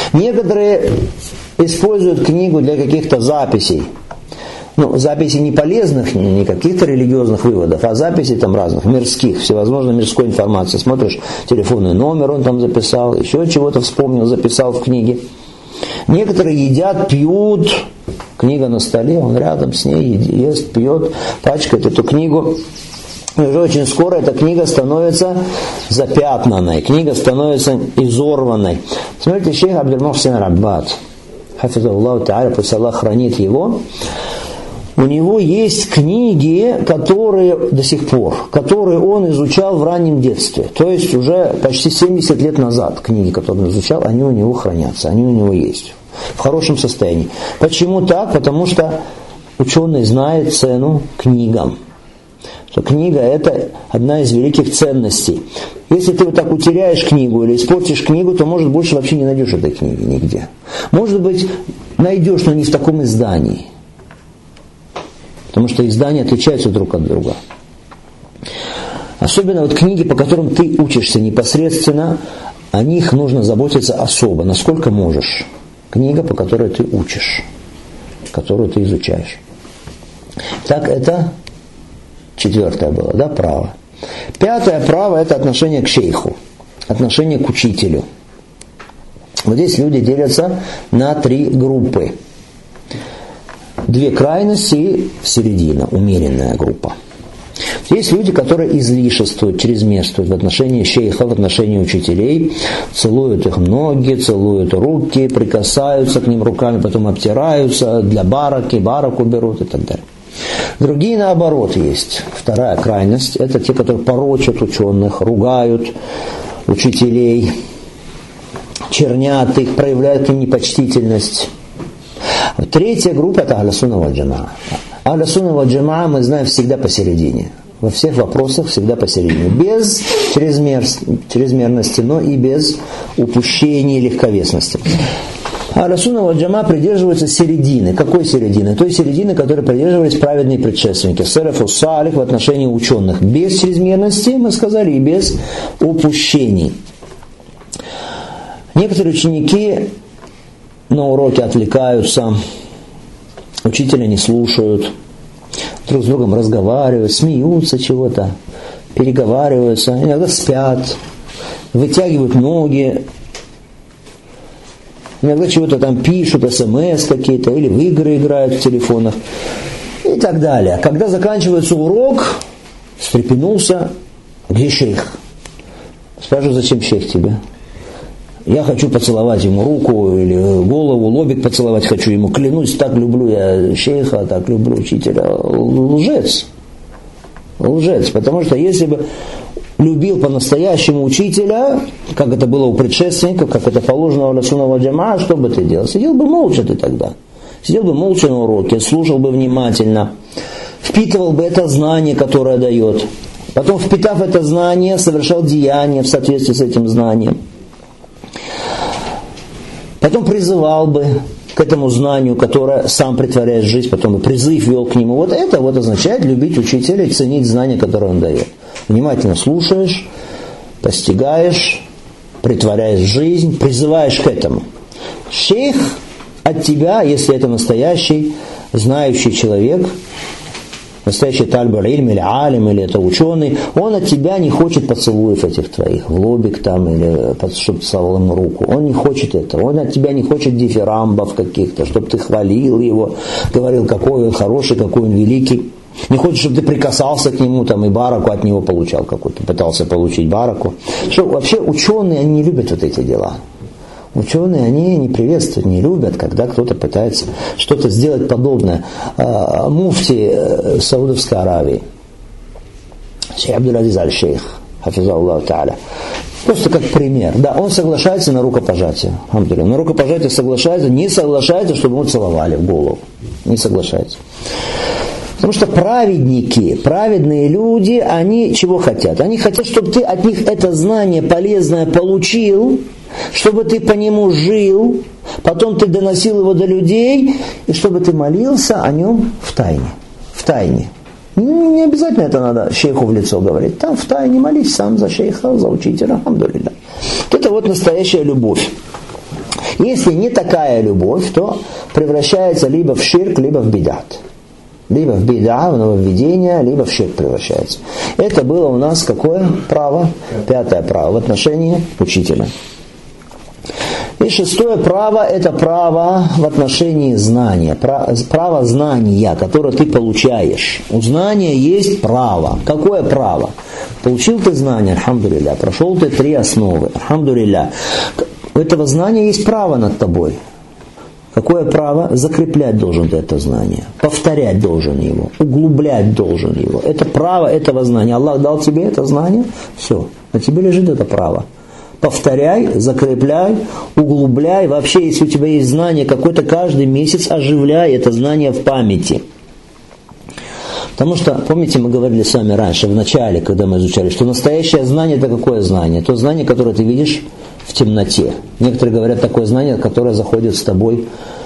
Некоторые используют книгу для каких-то записей. Записи не полезных, не каких-то религиозных выводов, а записи там разных, мирских, всевозможной мирской информации. Смотришь, телефонный номер он там записал, еще чего-то вспомнил, записал в книге. Некоторые едят, пьют, книга на столе, он рядом с ней ест, пьет, пачкает эту книгу. И уже очень скоро эта книга становится запятнанной, книга становится изорванной. Смотрите, шейх Абдуль-Мухсин Аль-Аббад, хафизаллаху та'аля, пусть Аллах хранит его, у него есть книги, которые до сих пор, которые он изучал в раннем детстве. То есть уже почти 70 лет назад книги, которые он изучал, они у него хранятся, они у него есть. В хорошем состоянии. Почему так? Потому что ученый знает цену книгам. Что книга – это одна из великих ценностей. Если ты вот так утеряешь книгу или испортишь книгу, то, может, больше вообще не найдешь этой книги нигде. Может быть, найдешь, но не в таком издании. Потому что издания отличаются друг от друга. Особенно вот книги, по которым ты учишься непосредственно, о них нужно заботиться особо, насколько можешь. Книга, по которой ты учишь, которую ты изучаешь. Так, это 4 было, да, право. 5 право – это отношение к шейху, отношение к учителю. Вот здесь люди делятся на 3 группы. 2 крайности и середина, умеренная группа. Есть люди, которые излишествуют, чрезмерствуют в отношении шейха, в отношении учителей, целуют их ноги, целуют руки, прикасаются к ним руками, потом обтираются, для бараку берут и так далее. Другие, наоборот, есть. 2 крайность – это те, которые порочат ученых, ругают учителей, чернят их, проявляют к ним непочтительность. 3 группа – это Ахлю-Сунна валь-Джамаа. Ахлю-Сунна валь-Джамаа мы знаем всегда посередине. Во всех вопросах всегда посередине. Без чрезмерности, но и без упущений и легковесности. Ахлю-Сунна валь-Джамаа придерживаются середины. Какой середины? Той середины, которой придерживались праведные предшественники. Салафу салих в отношении ученых. Без чрезмерности, мы сказали, и без упущений. Некоторые ученики на уроке отвлекаются, учителя не слушают, друг с другом разговаривают, смеются чего-то, переговариваются, иногда спят, вытягивают ноги, иногда чего-то там пишут, смс какие-то, или в игры играют в телефонах и так далее. Когда заканчивается урок, встрепенулся, где шейх? Спрашиваю, зачем шейх тебе? Я хочу поцеловать ему руку или голову, лобик поцеловать хочу ему. Клянусь, так люблю я шейха, так люблю учителя. Лжец. Потому что если бы любил по-настоящему учителя, как это было у предшественников, как это положено в Ахлю-Сунна валь-Джамаа, что бы ты делал? Сидел бы молча ты тогда. Сидел бы молча на уроке, слушал бы внимательно, впитывал бы это знание, которое дает. Потом, впитав это знание, совершал деяния в соответствии с этим знанием. Потом призывал бы к этому знанию, которое сам притворяет в жизнь, потом и призыв вел к нему. Вот это вот означает любить учителя и ценить знания, которые он дает. Внимательно слушаешь, постигаешь, притворяешь в жизнь, призываешь к этому. Шейх от тебя, если это настоящий, знающий человек, настоящий тальб аль-илм или алим, или это ученый, он от тебя не хочет поцелуев этих твоих, в лобик там, или чтобы целовал ему руку. Он не хочет этого. Он от тебя не хочет дифирамбов каких-то, чтобы ты хвалил его, говорил, какой он хороший, какой он великий. Не хочет, чтобы ты прикасался к нему там, и бараку от него получал какой-то, пытался получить бараку. Что вообще ученые, они не любят вот эти дела. Ученые, они не приветствуют, не любят, когда кто-то пытается что-то сделать подобное. Муфти Саудовской Аравии, шейх Абдул-Азиз аль-Шейх, хафизаллаху та'аля, просто как пример. Да, он соглашается на рукопожатие. На рукопожатие соглашается, не соглашается, чтобы его целовали в голову. Не соглашается. Потому что праведники, праведные люди, они чего хотят? Они хотят, чтобы ты от них это знание полезное получил, чтобы ты по нему жил, потом ты доносил его до людей, и чтобы ты молился о нем в тайне. В тайне. Не обязательно это надо шейху в лицо говорить. Там в тайне молись сам за шейха, за учителя. Алхамдулилля. Вот это вот настоящая любовь. Если не такая любовь, то превращается либо в ширк, либо в бидат. Либо в бида, в нововведение, либо в ширк превращается. Это было у нас какое право? 5 право в отношении учителя. И 6 право – это право в отношении знания. Право знания, которое ты получаешь. У знания есть право. Какое право? Получил ты знание, альхамдулилля. Прошел ты 3 основы, альхамдулилля. У этого знания есть право над тобой. Какое право? Закреплять должен ты это знание. Повторять должен его. Углублять должен его. Это право этого знания. Аллах дал тебе это знание. Все. На тебе лежит это право. Повторяй, закрепляй, углубляй. Вообще, если у тебя есть знание какое-то, каждый месяц оживляй это знание в памяти. Потому что, помните, мы говорили с вами раньше, в начале, когда мы изучали, что настоящее знание – это какое знание? То знание, которое ты видишь в темноте. Некоторые говорят, такое знание, которое заходит с тобой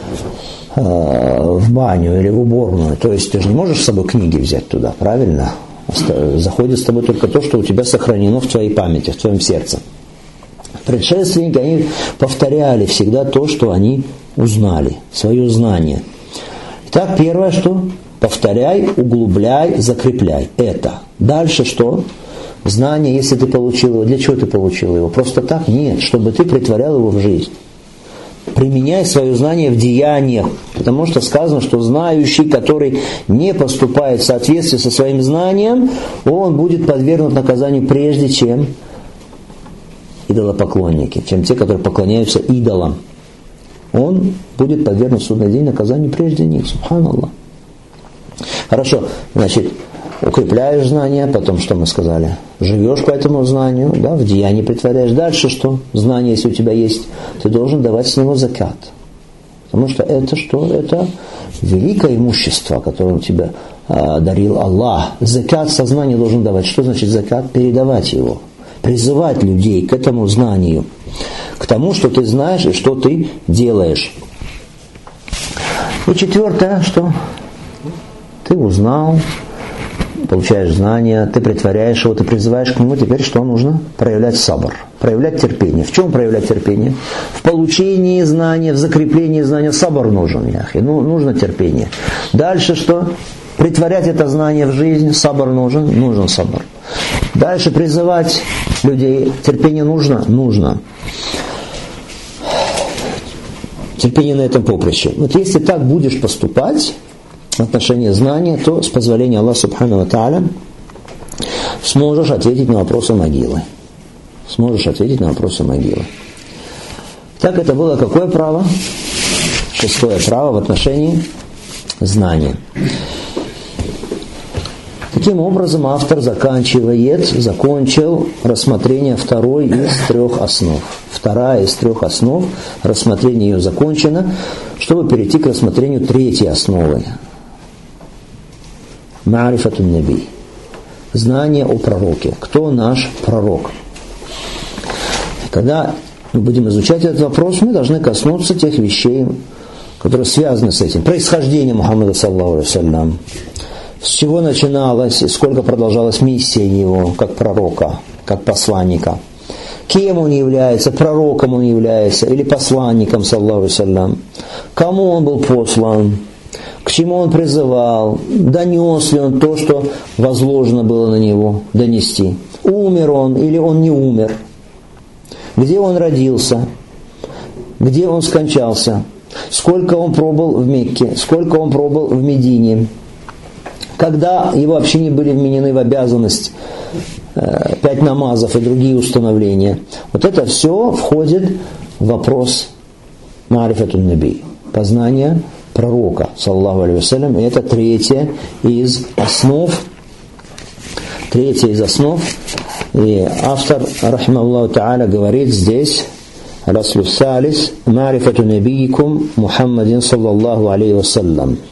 в баню или в уборную. То есть ты же не можешь с собой книги взять туда, правильно? Заходит с тобой только то, что у тебя сохранено в твоей памяти, в твоем сердце. Предшественники, они повторяли всегда то, что они узнали, свое знание. Итак, первое, что? Повторяй, углубляй, закрепляй. Это. Дальше что? Знание, если ты получил его, для чего ты получил его? Просто так? Нет, чтобы ты притворял его в жизнь. Применяй свое знание в деяниях, потому что сказано, что знающий, который не поступает в соответствии со своим знанием, он будет подвергнут наказанию прежде, чем идолопоклонники, чем те, которые поклоняются идолам. Он будет подвергнут в судный день наказанию прежде них. Субханаллах. Хорошо, значит, укрепляешь знания, потом что мы сказали? Живешь по этому знанию, да, в деянии притворяешь. Дальше что? Знание, если у тебя есть, ты должен давать с него закат. Потому что это что? Это великое имущество, которое тебе дарил Аллах. Закат сознание должен давать. Что значит закат? Передавать его. Призывать людей к этому знанию, к тому, что ты знаешь и что ты делаешь. И 4, что? Ты узнал, получаешь знания, ты притворяешь его, ты призываешь к нему. Теперь что нужно? Проявлять сабр, проявлять терпение. В чем проявлять терпение? В получении знания, в закреплении знания. Сабр нужен, яхи. Нужно терпение. Дальше что? Притворять это знание в жизнь. Сабр нужен? Нужен сабр. Дальше призывать людей. Терпение нужно? Нужно. Терпение на этом поприще. Вот если так будешь поступать в отношении знания, то с позволения Аллаха Субхану ва Тааля сможешь ответить на вопросы могилы. Сможешь ответить на вопросы могилы. Так это было какое право? 6 право в отношении знания. Таким образом, автор закончил рассмотрение 2 из 3 основ. 2 из 3 основ, рассмотрение ее закончено, чтобы перейти к рассмотрению 3 основы. Ма'рифатун наби. Знание о пророке. Кто наш пророк? Когда мы будем изучать этот вопрос, мы должны коснуться тех вещей, которые связаны с этим. Происхождение Мухаммада саллаллаху алейхи ва саллям. С чего начиналась и сколько продолжалась миссия его, как пророка, как посланника. Кем он является, пророком он является, или посланником, саллаллаху алейхи ва саллям. Кому он был послан, к чему он призывал, донес ли он то, что возложено было на него донести. Умер он или он не умер. Где он родился, где он скончался, сколько он пробыл в Мекке, сколько он пробыл в Медине. Когда его вообще не были вменены в обязанность 5 намазов и другие установления. Вот это все входит в вопрос ма'рифатун наби, познание пророка, саллаллаху алейхи ва саллям. И это 3 из основ. 3 из основ. И автор, рахимахуллаху та'аля, говорит здесь: «Раслю салис ма'рифату набийкум Мухаммадин саллаллаху алейхи ва саллям».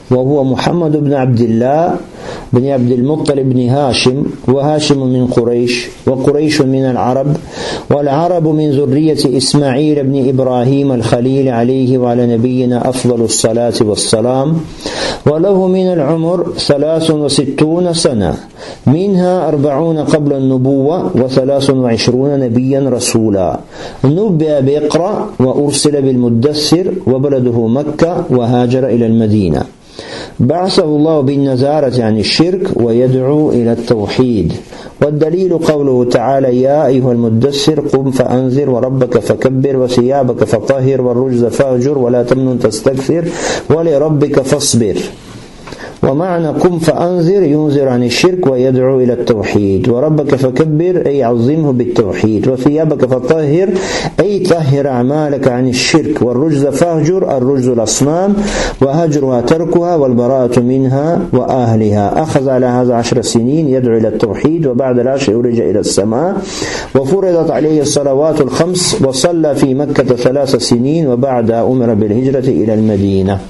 وهو محمد بن عبد الله بن عبد المطلب بن هاشم وهاشم من قريش وقريش من العرب والعرب من ذرية إسماعيل بن إبراهيم الخليل عليه وعلى نبينا أفضل الصلاة والسلام وله من العمر 63 سنة منها 40 قبل النبوة و23 نبيا رسولا نبئ بإقرأ وأرسل بالمدثر وبلده مكة وهاجر إلى المدينة بعثه الله بالنزارة عن الشرك ويدعو إلى التوحيد والدليل قوله تعالى يا أيها المدثر قم فأنذر وربك فكبر وثيابك فطهر والرجز فاهجر ولا تمنن تستكثر ولربك فاصبر ومعنى قم فأنذر ينذر عن الشرك ويدعو إلى التوحيد وربك فكبر أي عظمه بالتوحيد وثيابك فطهر أي طهر أعمالك عن الشرك والرجز فاهجر الرجز الأصنام وهجرها تركها والبراءة منها وأهلها أخذ على هذا 10 سنين يدعو إلى التوحيد وبعد 10 يرجع إلى السماء وفرضت عليه الصلوات ال5 وصلى في مكة 3 سنين وبعدها أمر بالهجرة إلى المدينة.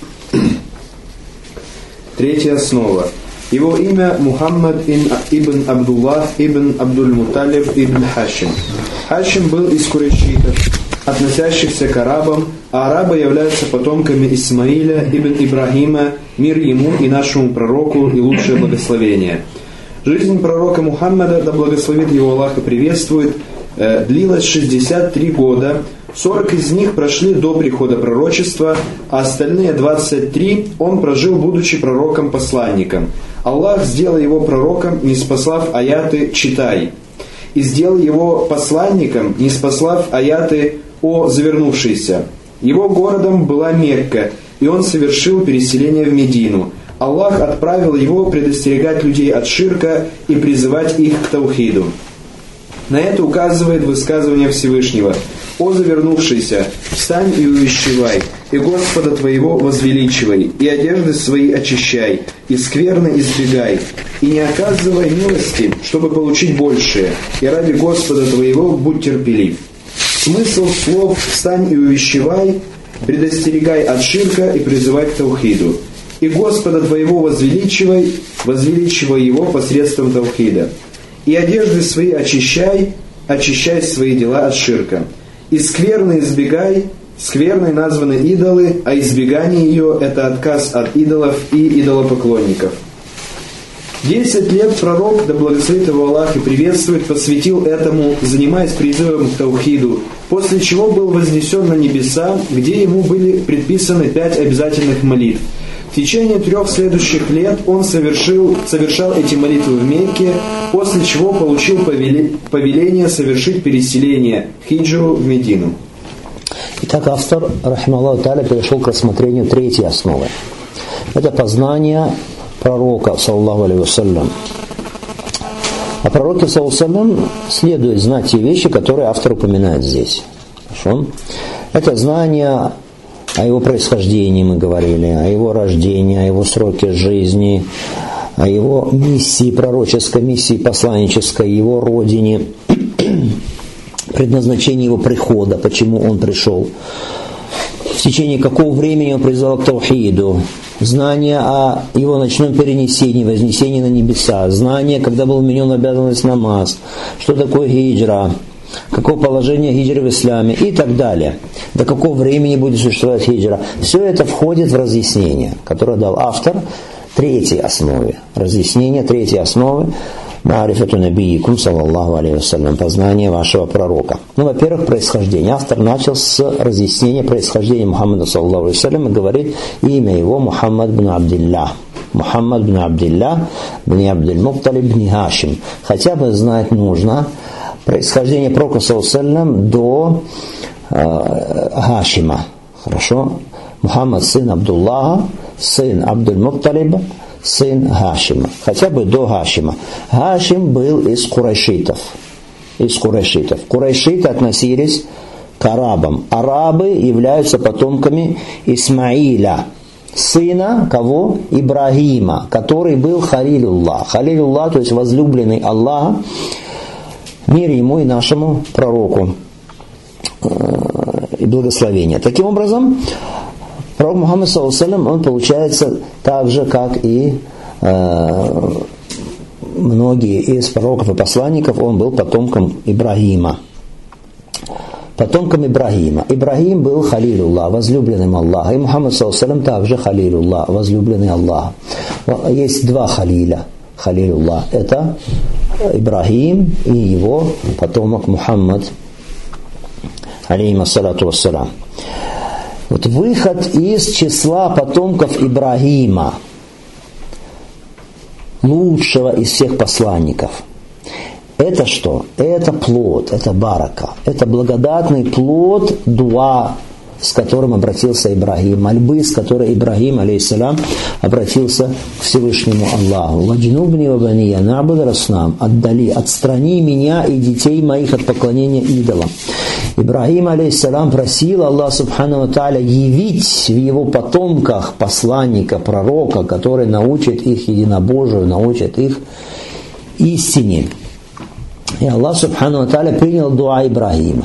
Третья основа. Его имя Мухаммад ибн Абдуллах ибн Абдуль-Муталиб ибн Хашим. Хашим был из курайшитов, относящихся к арабам, а арабы являются потомками Исмаиля ибн Ибрахима, мир ему и нашему пророку и лучшее благословение. Жизнь пророка Мухаммада, да благословит его Аллах и приветствует, длилась 63 года. 40 из них прошли до прихода пророчества, а остальные 23 он прожил, будучи пророком-посланником. Аллах сделал его пророком, ниспослав аяты «Читай», и сделал его посланником, ниспослав аяты «О завернувшийся». Его городом была Мекка, и он совершил переселение в Медину. Аллах отправил его предостерегать людей от ширка и призывать их к таухиду. На это указывает высказывание Всевышнего: «О завернувшийся, встань и увещевай, и Господа твоего возвеличивай, и одежды свои очищай, и скверны избегай, и не оказывай милости, чтобы получить большее, и ради Господа твоего будь терпелив». Смысл слов «встань и увещевай» – предостерегай от ширка и призывай к таухиду. «И Господа твоего возвеличивай, возвеличивай его посредством таухида. И одежды свои очищай, очищай свои дела от ширка. И скверны избегай, скверной названы идолы, а избегание ее – это отказ от идолов и идолопоклонников». 10 лет пророк, да благословит его Аллах и приветствует, посвятил этому, занимаясь призывом к таухиду, после чего был вознесен на небеса, где ему были предписаны 5 обязательных молитв. В течение 3 следующих лет он совершал эти молитвы в Мекке, после чего получил повеление совершить переселение, хиджру, в Медину. Итак, автор, рахималлаху тааля, перешел к рассмотрению 3-й основы. Это познание пророка, саллаллаху алейхи вассалям. О пророке, саллаллаху алейхи вассалям, следует знать те вещи, которые автор упоминает здесь. Хорошо? Это знание о его происхождении, мы говорили, о его рождении, о его сроке жизни, о его миссии пророческой, миссии посланнической, его родине, предназначении его прихода, почему он пришел, в течение какого времени он призвал к таухиду, знание о его ночном перенесении, вознесении на небеса, знание, когда был вменен в обязанность намаз, что такое хиджра, какое положение хиджры в исламе и так далее. До какого времени будет существовать хиджра. Все это входит в разъяснение, которое дал автор 3-й основе. Разъяснение 3-й основы «Маарифату набийикум, саллаллаху алейхи вассалям», познание вашего пророка. Ну, во-первых, происхождение. Автор начал с разъяснения происхождения Мухаммада, саллаллаху алейхи вассалям, и говорит имя его Мухаммад бн Абдиллах. Мухаммад бн Абдиллах бн Абдуль-Мутталиб бн Хашим. Хотя бы знать нужно происхождение пророка, саллаллаху алейхи вассалям, до Хашима. Хорошо? Мухаммад сын Абдуллаха, сын Абдуль-Мутталиба, сын Хашима. Хотя бы до Хашима. Хашим был из курайшитов. Курайшиты относились к арабам. Арабы являются потомками Исмаиля, сына кого? Ибрахима, который был Халилуллах. Халилуллах, то есть возлюбленный Аллаха, мир ему и нашему пророку и благословение. Таким образом, пророк Мухаммад, саллаллаху, он получается так же, как и многие из пророков и посланников, он был потомком Ибрагима. Потомком Ибрагима. Ибрагим был халилуллах, возлюбленным Аллаха. И Мухаммад, саллаллаху, также халилуллах, возлюбленный Аллаха. Есть два халиля. Халилуллах. Это Ибрагим и его потомок Мухаммад, алейхиссалату вассалам. Вот выход из числа потомков Ибрагима, лучшего из всех посланников. Это что? Это плод, это барака. Это благодатный плод дуа, с которым обратился Ибрагим, мольбы, с которой Ибрагим, алейхиссалам, обратился к Всевышнему Аллаху. «Ваджнубни ва бания набуд раснам». «Отдали, отстрани меня и детей моих от поклонения идолам». Ибрагим, алейхиссалам, просил Аллах субхану ва тааля явить в его потомках посланника, пророка, который научит их единобожию, научит их истине. И Аллах субхану ва тааля принял дуа Ибрагима.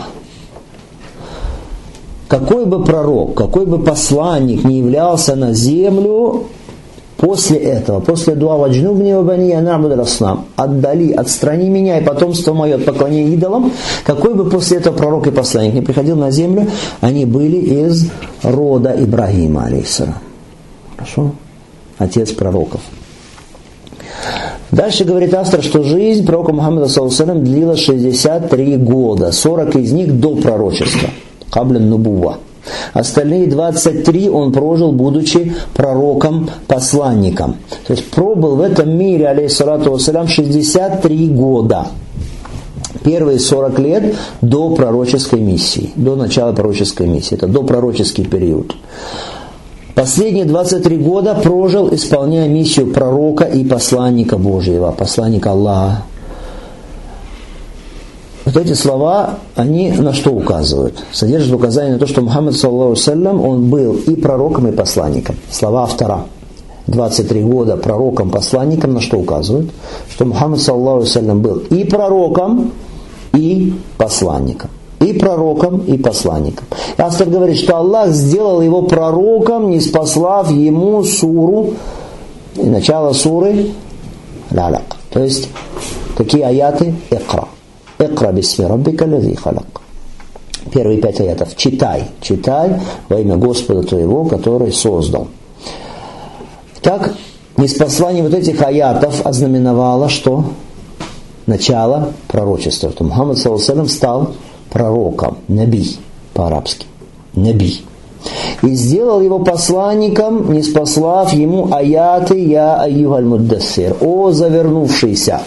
Какой бы пророк, какой бы посланник не являлся на землю после этого, после дуа «Ваджнубни ва бания набуд раснам», «Отдали, отстрани меня и потомство мое от поклонения идолам», какой бы после этого пророк и посланник не приходил на землю, они были из рода Ибрагима, алейхиссалам. Хорошо? Отец пророков. Дальше говорит автор, что жизнь пророка Мухаммада, саллаллаху, длилась 63 года, 40 из них до пророчества. Каблен нубуа. Остальные 23 он прожил, будучи пророком, посланником. То есть пробыл в этом мире, алейхиссалату вассалям, 63 года. Первые 40 лет до пророческой миссии, до начала пророческой миссии. Это допророческий период. Последние 23 года прожил, исполняя миссию пророка и посланника Божьего, посланника Аллаха. Вот эти слова, они на что указывают? Содержат указание на то, что Мухаммад, саллаллаху алейхи, он был и пророком, и посланником. Слова автора. 23 года пророком, посланником на что указывают? Что Мухаммад, саллаллаху алейхи, был и пророком, и посланником. И пророком, и посланником. И автор говорит, что Аллах сделал его пророком, не спаслав ему суру, и начало суры Ля-Ляк. То есть, такие аяты «Икра». «Икра бисми раббика лази халак». Первые 5 аятов. Читай во имя Господа твоего, который создал. Так, неспослание вот этих аятов ознаменовало, что начало пророчества. Что Мухаммад, саллаллаху алейхи, стал пророком, наби по-арабски. Наби. И сделал его посланником, не спаслав ему аяты «Я айюхаль муддассир». О завернувшийся.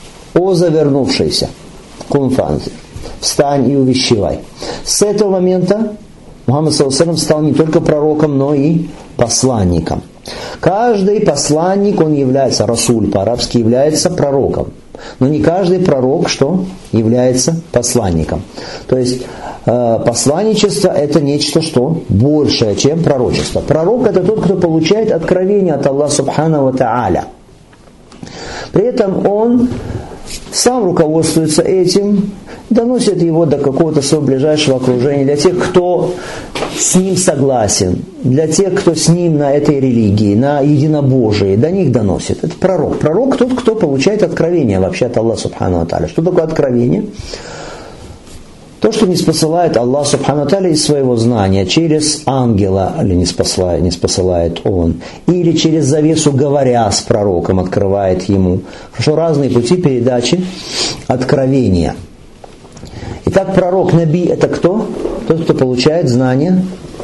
Кум фанзир. Встань и увещевай. С этого момента Мухаммад, саллаллаху алейхи, стал не только пророком, но и посланником. Каждый посланник, он является, расуль по-арабски, является пророком. Но не каждый пророк, что является посланником. То есть посланничество это нечто, что большее, чем пророчество. Пророк это тот, кто получает откровение от Аллаха субхану ва тааля. При этом он сам руководствуется этим, доносит его до какого-то своего ближайшего окружения, для тех, кто с ним согласен, для тех, кто с ним на этой религии, на единобожии, до них доносит. Это пророк. Пророк тот, кто получает откровение вообще от Аллаха субхану ва тааля. Что такое откровение? То, что не спосылает Аллах субхану ва тааля из своего знания через ангела, или не спосылает он, или через завесу говоря с пророком, открывает ему. Хорошо, разные пути передачи откровения. Итак, пророк, наби это кто? Тот, кто получает знания,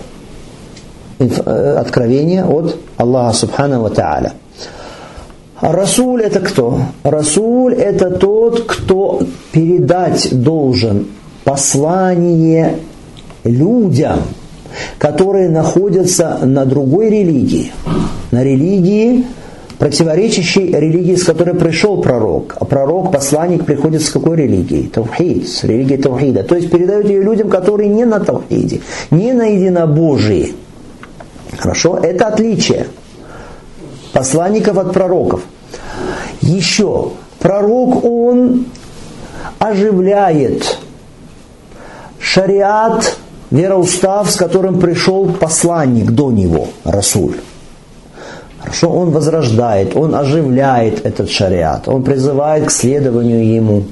откровения от Аллаха субхану ва тааля. Расуль это кто? Расуль это тот, кто передать должен послание людям, которые находятся на другой религии, на религии, противоречащей религии, с которой пришел пророк. А пророк, посланник приходит с какой религии? Таухид, с религией таухида. То есть передают ее людям, которые не на таухиде, не на единобожии. Хорошо? Это отличие посланников от пророков. Еще, пророк, он оживляет шариат вероустав, с которым пришел посланник до него, Расуль. Хорошо, он возрождает, он оживляет этот шариат, он призывает к следованию ему.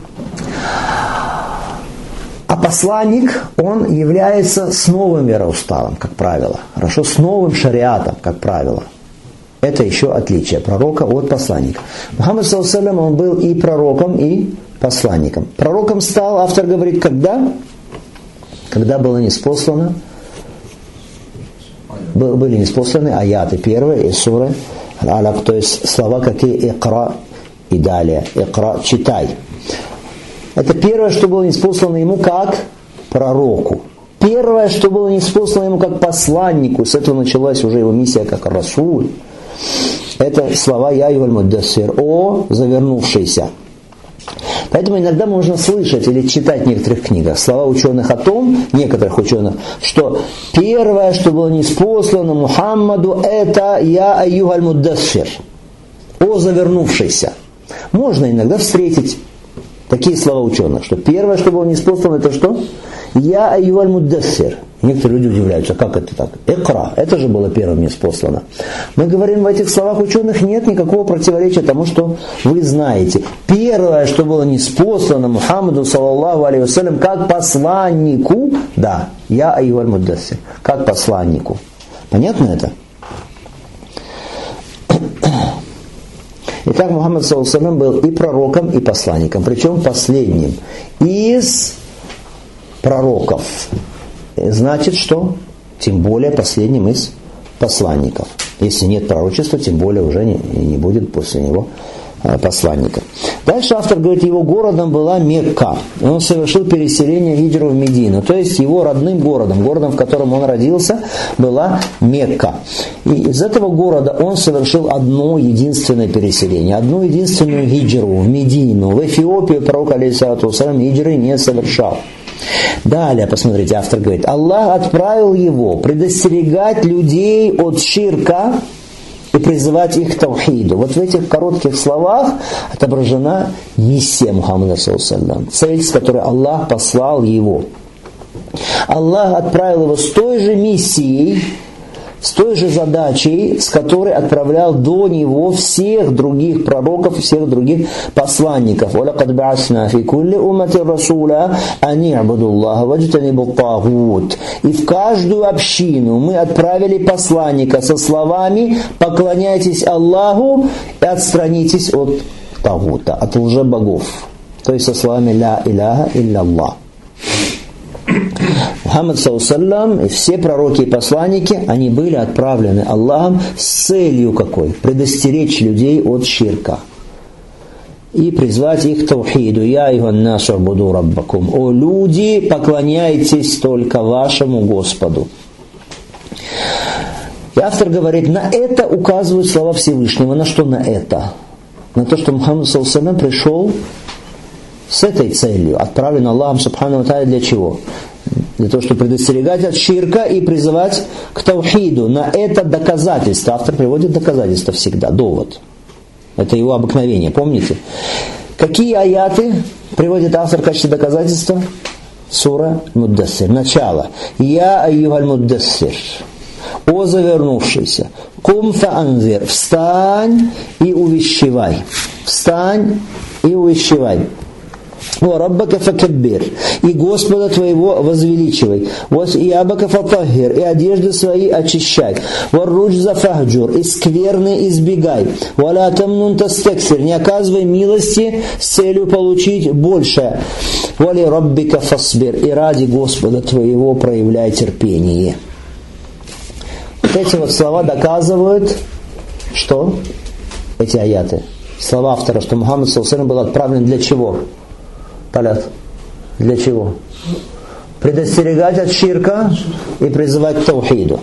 А посланник, он является с новым вероуставом, как правило. Хорошо, с новым шариатом, как правило. Это еще отличие пророка от посланника. Мухаммад, саллаллаху, он был и пророком, и посланником. Пророком стал, автор говорит, когда? Когда было ниспослано, были ниспосланы аяты первые из суры Аль-Алак, то есть слова какие «Икра» и далее. «Икра» – читай. Это первое, что было ниспослано ему как пророку. Первое, что было ниспослано ему как посланнику, с этого началась уже его миссия как Расуль. Это слова «Я юаль муддассир», «О завернувшийся». Поэтому иногда можно слышать или читать в некоторых книгах слова ученых о том, некоторых ученых, что первое, что было ниспослано Мухаммаду, это «Я айюгаль муддассир», «О завернувшийся». Можно иногда встретить такие слова ученых, что первое, что было ниспослано, это что? «Я айюаль муддассир». Некоторые люди удивляются, как это так? «Икра», это же было первым ниспослано. Мы говорим, в этих словах ученых нет никакого противоречия тому, что вы знаете. Первое, что было ниспослано Мухаммаду, саллаллаху алейхи вассалям, как посланнику, да, «Я айюаль муддассир», как посланнику. Понятно это? Итак, Мухаммад, саллаллаху алейхи вассалям, был и пророком, и посланником, причем последним из пророков. Значит, что? Тем более последним из посланников. Если нет пророчества, тем более уже не будет после него посланника. Дальше автор говорит, его городом была Мекка. И он совершил переселение хиджру в Медину. То есть его родным городом, городом, в котором он родился, была Мекка. И из этого города он совершил одно единственное переселение, одну единственную хиджру в Медину. В Эфиопию пророк, алейхиссалату вассалям, хиджры не совершал. Далее, посмотрите, автор говорит, Аллах отправил его предостерегать людей от ширка и призывать их к таухиду. Вот в этих коротких словах отображена миссия Мухаммада, саллаллаху, цель, с которой Аллах послал его. Аллах отправил его с той же миссией, с той же задачей, с которой отправлял до него всех других пророков, всех других посланников. وَلَقَدْ بَعَثْنَا فِي كُلِّ أُمَّةٍ رَسُولًا أَنِ اعْبُدُوا اللَّهَ وَاجْتَنِبُوا الطَّاغُوتَ. И в каждую общину мы отправили посланника со словами «Поклоняйтесь Аллаху и отстранитесь от тагута, от лжебогов». То есть со словами «Ля иляха илля-Аллах». Мухаммад, саллаллаху, и все пророки и посланники, они были отправлены Аллахом с целью какой? Предостеречь людей от ширка и призвать их к таухиду. «Я айюхан-насу убуду раббакум». «О люди, поклоняйтесь только вашему Господу». И автор говорит, на это указывают слова Всевышнего. На что на это? На то, что Мухаммад, саллаллаху, пришел с этой целью, отправлен Аллахом субхану ва тааля для чего? Для того, чтобы предостерегать от ширка и призывать к таухиду. На это доказательство. Автор приводит доказательство всегда, довод. Это его обыкновение, помните? Какие аяты приводит автор в качестве доказательства? Сура Муддассир. Начало. «Я айюгаль муддассир». «О завернувшийся». «Кум фаанзир». «Встань и увещевай». «Встань и увещевай». «О раббака факаббир», и Господа твоего возвеличивай. «Вот и ябака фатахир», и одежды свои очищай. «Вот руджза фахджур», и скверны избегай. «Валя тамнун тастаксир», не оказывай милости с целью получить большее. «Вали раббика фасбир», и ради Господа твоего проявляй терпение. Вот эти вот слова доказывают, что эти аяты, слова автора, что Мухаммад, саллаллаху, был отправлен для чего? Талят. Для чего? Предостерегать от ширка и призывать к таухиду.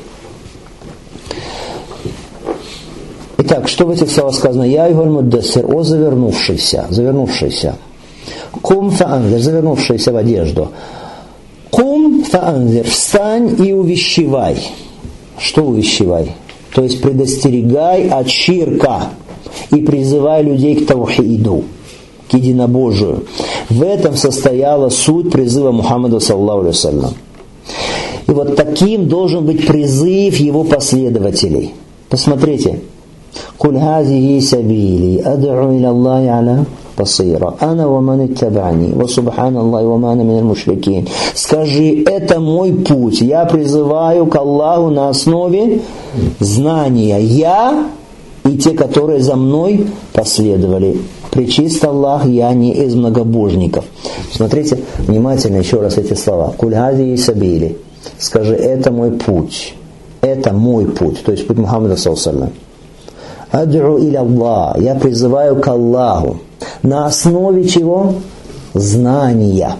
Итак, что в этих словах сказано? «Я айюгаль муддассир», о завернувшийся, завернувшийся. «Кум фаанзир», завернувшийся в одежду. «Кум фаанзир», встань и увещевай. Что увещевай? То есть предостерегай от ширка и призывай людей к таухиду, к единобожию. В этом состояла суть призыва Мухаммада, саллаллаху алейхи вассалям. И вот таким должен быть призыв его последователей. Посмотрите. «Куль хазихи сабили, ад'у иля Аллахи аля басира, ана ва ман иттабани, ва субханаллахи ва ма ана миналь мушрикин». Скажи, это мой путь, я призываю к Аллаху на основе знания. Я и те, которые за мной последовали. Пречист Аллах, я не из многобожников. Смотрите внимательно еще раз эти слова. «Куль хазихи сабили». Скажи, это мой путь. Это мой путь. То есть путь Мухаммада ﷺ. Ад'у иля Аллах. Я призываю к Аллаху. На основе чего? Знания.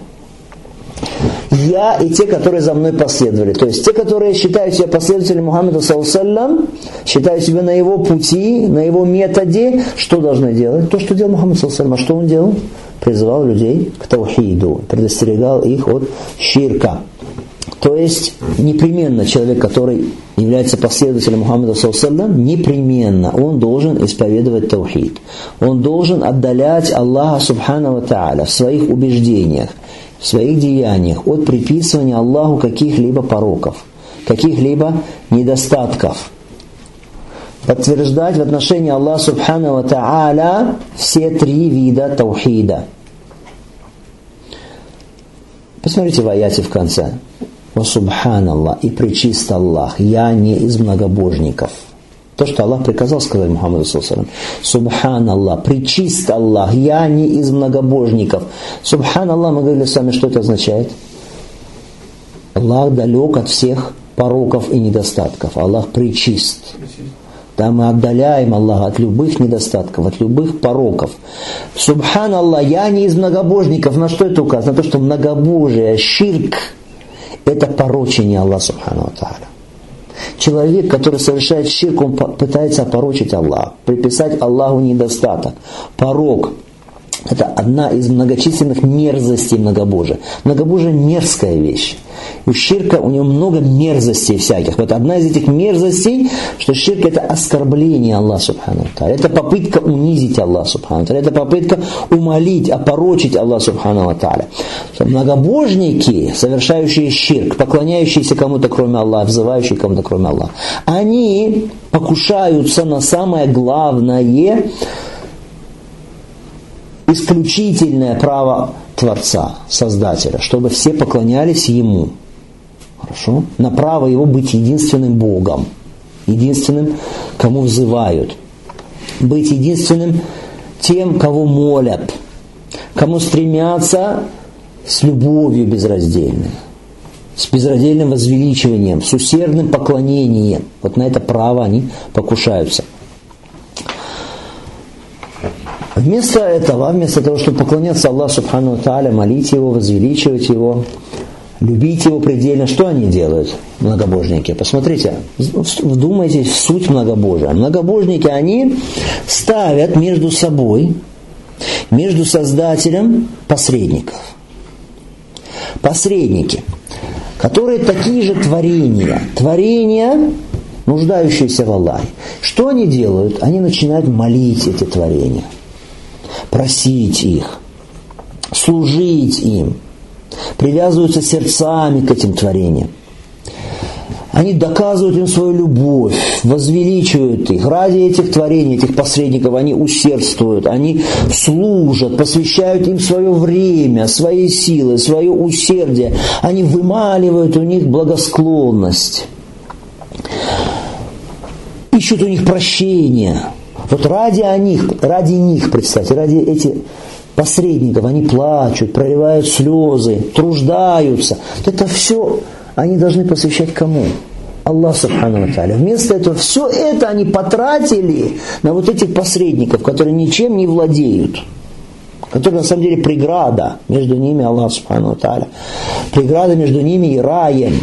Я и те, которые за мной последовали. То есть те, которые считают себя последователями Мухаммада ﷺ, считают себя на его пути, на его методе, что должны делать? То, что делал Мухаммад ﷺ. А что он делал? Призывал людей к таухиду, предостерегал их от ширка. То есть непременно человек, который является последователем Мухаммада ﷺ, непременно он должен исповедовать таухид. Он должен отдалять Аллаха Субхану ва Тааля в своих убеждениях, в своих деяниях от приписывания Аллаху каких-либо пороков, каких-либо недостатков. Подтверждать в отношении Аллаха Субхану ва Тааля все три вида таухида. Посмотрите в аяте в конце. «Ва субханаллах» и «пречист Аллах, я не из многобожников». То, что Аллах приказал сказать Мухаммаду ﷺ. «Субханаллах», «пречист Аллах, я не из многобожников». «Субханаллах», мы говорили с вами, что это означает? Аллах далек от всех пороков и недостатков. Аллах пречист. Да, мы отдаляем Аллаха от любых недостатков, от любых пороков. «Субханаллах», я не из многобожников. На что это указано? На то, что многобожие, ширк, это порочение Аллаха Субхану ва Тааля. Человек, который совершает ширк, он пытается опорочить Аллаха, приписать Аллаху недостаток, порок. Это одна из многочисленных мерзостей многобожия. Многобожие – мерзкая вещь. У ширка у него много мерзостей всяких. Вот одна из этих мерзостей, что ширк – это оскорбление Аллаха Субхану ва Тааля. Это попытка унизить Аллаха Субхану ва Тааля. Это попытка умолить, опорочить Аллаха Субхану ва Тааля. Многобожники, совершающие ширк, поклоняющиеся кому-то кроме Аллаха, взывающие кому-то кроме Аллаха, они покушаются на самое главное исключительное право Творца, Создателя, чтобы все поклонялись Ему. Хорошо? На право Его быть единственным Богом, единственным, кому взывают, быть единственным тем, кого молят, кому стремятся с любовью безраздельной, с безраздельным возвеличиванием, с усердным поклонением. Вот на это право они покушаются. Вместо этого, вместо того, чтобы поклоняться Аллаху Субхану ва Тааля, молить Его, возвеличивать Его, любить Его предельно, что они делают, многобожники? Посмотрите, вдумайтесь в суть многобожия. Многобожники, они ставят между собой, между Создателем посредников. Посредники, которые такие же творения, нуждающиеся в Аллахе. Что они делают? Они начинают молить эти творения, просить их, служить им, привязываются сердцами к этим творениям. Они доказывают им свою любовь, возвеличивают их. Ради этих творений, этих посредников, они усердствуют, они служат, посвящают им свое время, свои силы, свое усердие. Они вымаливают у них благосклонность, ищут у них прощения. Вот ради них, представьте, ради этих посредников, они плачут, проливают слезы, труждаются. Вот это все они должны посвящать кому? Аллах Субхану ва Тааля. Вместо этого все это они потратили на вот этих посредников, которые ничем не владеют, которые на самом деле преграда между ними, Аллах Субхану ва Тааля, преграда между ними и раем.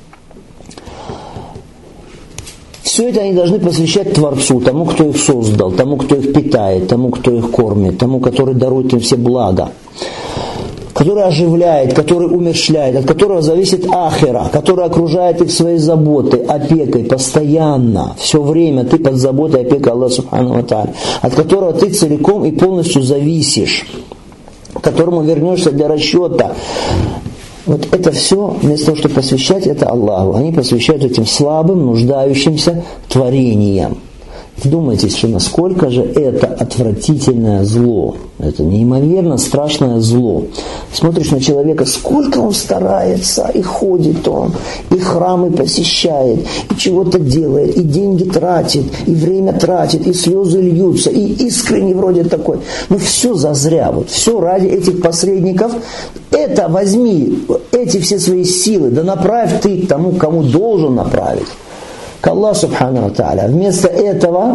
Все это они должны посвящать Творцу, тому, кто их создал, тому, кто их питает, тому, кто их кормит, тому, который дарует им все блага, который оживляет, который умерщвляет, от которого зависит ахира, который окружает их своей заботой, опекой, постоянно, все время ты под заботой и опекой Аллаха Субхану ва Тааля, от которого ты целиком и полностью зависишь, к которому вернешься для расчета Вот это все, вместо того, чтобы посвящать это Аллаху, они посвящают этим слабым, нуждающимся творениям. Вдумайтесь, что насколько же это отвратительное зло. Это неимоверно страшное зло. Смотришь на человека, сколько он старается, и ходит он, и храмы посещает, и чего-то делает, и деньги тратит, и время тратит, и слезы льются, и искренне вроде такой. Но все зазря, вот все ради этих посредников. Это возьми, эти все свои силы, да направь ты к тому, кому должен направить. К Аллаху Субхану ва Тааля. Вместо этого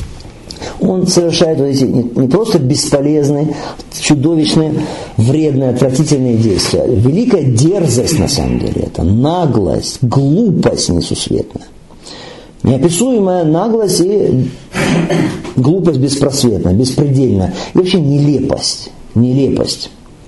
он совершает вот эти не просто бесполезные, чудовищные, вредные, отвратительные действия. Великая дерзость на самом деле. Это наглость, глупость несусветная. Неописуемая наглость и глупость беспросветная, беспредельная. И вообще нелепость. Нелепость.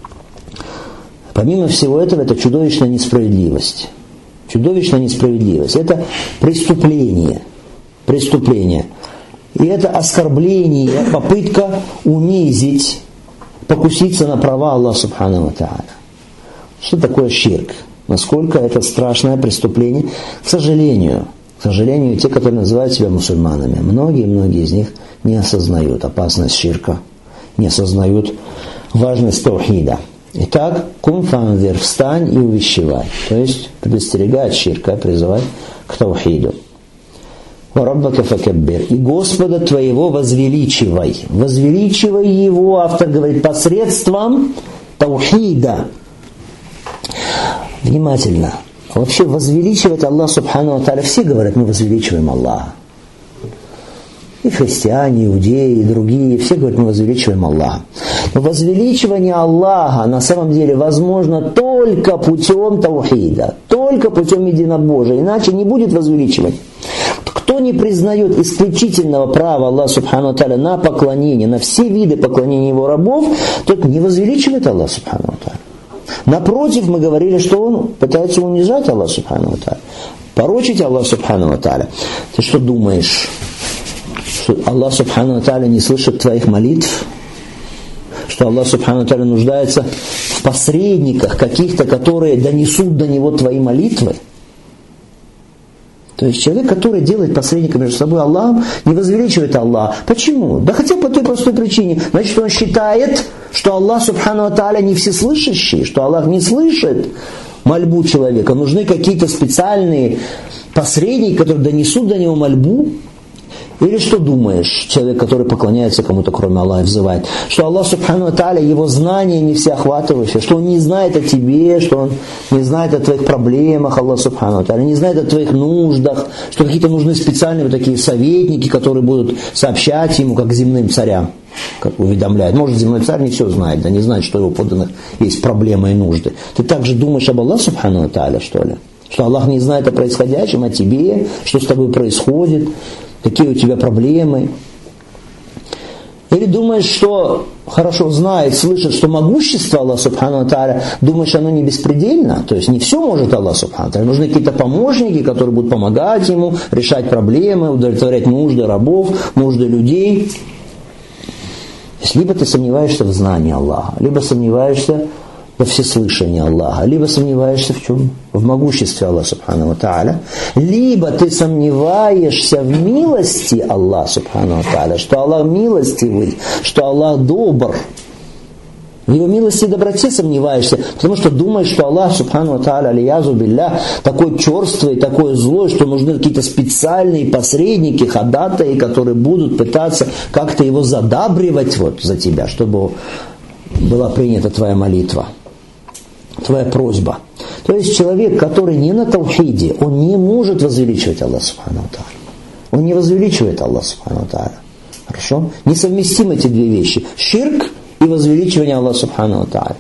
Помимо всего этого, это чудовищная несправедливость. Чудовищная несправедливость. Это преступление. Преступление. И это оскорбление, попытка унизить, покуситься на права Аллаха Субхану ва Тааля. Что такое ширк? Насколько это страшное преступление? К сожалению, те, которые называют себя мусульманами, многие из них не осознают опасность ширка, не осознают важность таухида. Итак, кум фанзир, встань и увещевай. То есть предостерегай от ширка, призывай к таухиду. Вараббака факаббир. И Господа твоего возвеличивай. Возвеличивай его, автор говорит, посредством таухида. Внимательно. Вообще возвеличивать Аллах Субхану ва Тааля, все говорят, мы возвеличиваем Аллаха. И христиане, иудеи, и другие, все говорят, мы возвеличиваем Аллаха. Но возвеличивание Аллаха на самом деле возможно только путем таухида, только путем единобожия, иначе не будет возвеличивать. Кто не признает исключительного права Аллаха Субхану ва Тааля на поклонение, на все виды поклонения его рабов, тот не возвеличивает Аллаха Субхану ва Тааля. Напротив, мы говорили, что он пытается унижать Аллаха Субхану ва Тааля, порочить Аллаха Субхану ва Тааля. Ты что думаешь? Что Аллах Субхану ва Тааля не слышит твоих молитв, что Аллах Субхану ва Тааля нуждается в посредниках каких-то, которые донесут до него твои молитвы. То есть человек, который делает посредника между собой Аллахом, не возвеличивает Аллаха. Почему? Да хотя по той простой причине. Значит, он считает, что Аллах Субхану ва Тааля не всеслышащий, что Аллах не слышит мольбу человека. Нужны какие-то специальные посредники, которые донесут до него мольбу. Или что думаешь, человек, который поклоняется кому-то, кроме Аллаха, взывает, что Аллах Субхану ва Тааля, его знания не всеохватывающие, что он не знает о тебе, что он не знает о твоих проблемах, Аллах Субхану ва Тааля, не знает о твоих нуждах, что какие-то нужны специальные вот такие советники, которые будут сообщать ему, как земным царям, как уведомляют. Может, земной царь не все знает, да не знает, что его подданных есть проблемы и нужды. Ты также думаешь об Аллахе Субхану ва Тааля, что ли? Что Аллах не знает о происходящем, о тебе, что с тобой происходит, какие у тебя проблемы. Или думаешь, что хорошо знает, слышит, что могущество Аллаха Субхану ва Тааля, думаешь, оно не беспредельно? То есть не все может Аллах Субхану ва Тааля. Нужны какие-то помощники, которые будут помогать ему решать проблемы, удовлетворять нужды рабов, нужды людей. То есть либо ты сомневаешься в знании Аллаха, либо сомневаешься во всеслышании Аллаха, либо сомневаешься в чем? В могуществе Аллаха Субхану ва Тааля, либо ты сомневаешься в милости Аллаха Субхану ва Тааля, что Аллах милостивый, что Аллах добр. В его милости и доброте сомневаешься, потому что думаешь, что Аллах Субхану ва Тааля, алиязу билля, такой черствый, такой злой, что нужны какие-то специальные посредники, ходатаи, которые будут пытаться как-то его задабривать вот за тебя, чтобы была принята твоя молитва, твоя просьба. То есть человек, который не на таухиде, он не может возвеличивать Аллаха Субхану ва Тааля. Он не возвеличивает Аллаха Субхану ва Тааля. Хорошо? Несовместимы эти две вещи. Ширк и возвеличивание Аллаха Субхану ва Тааля.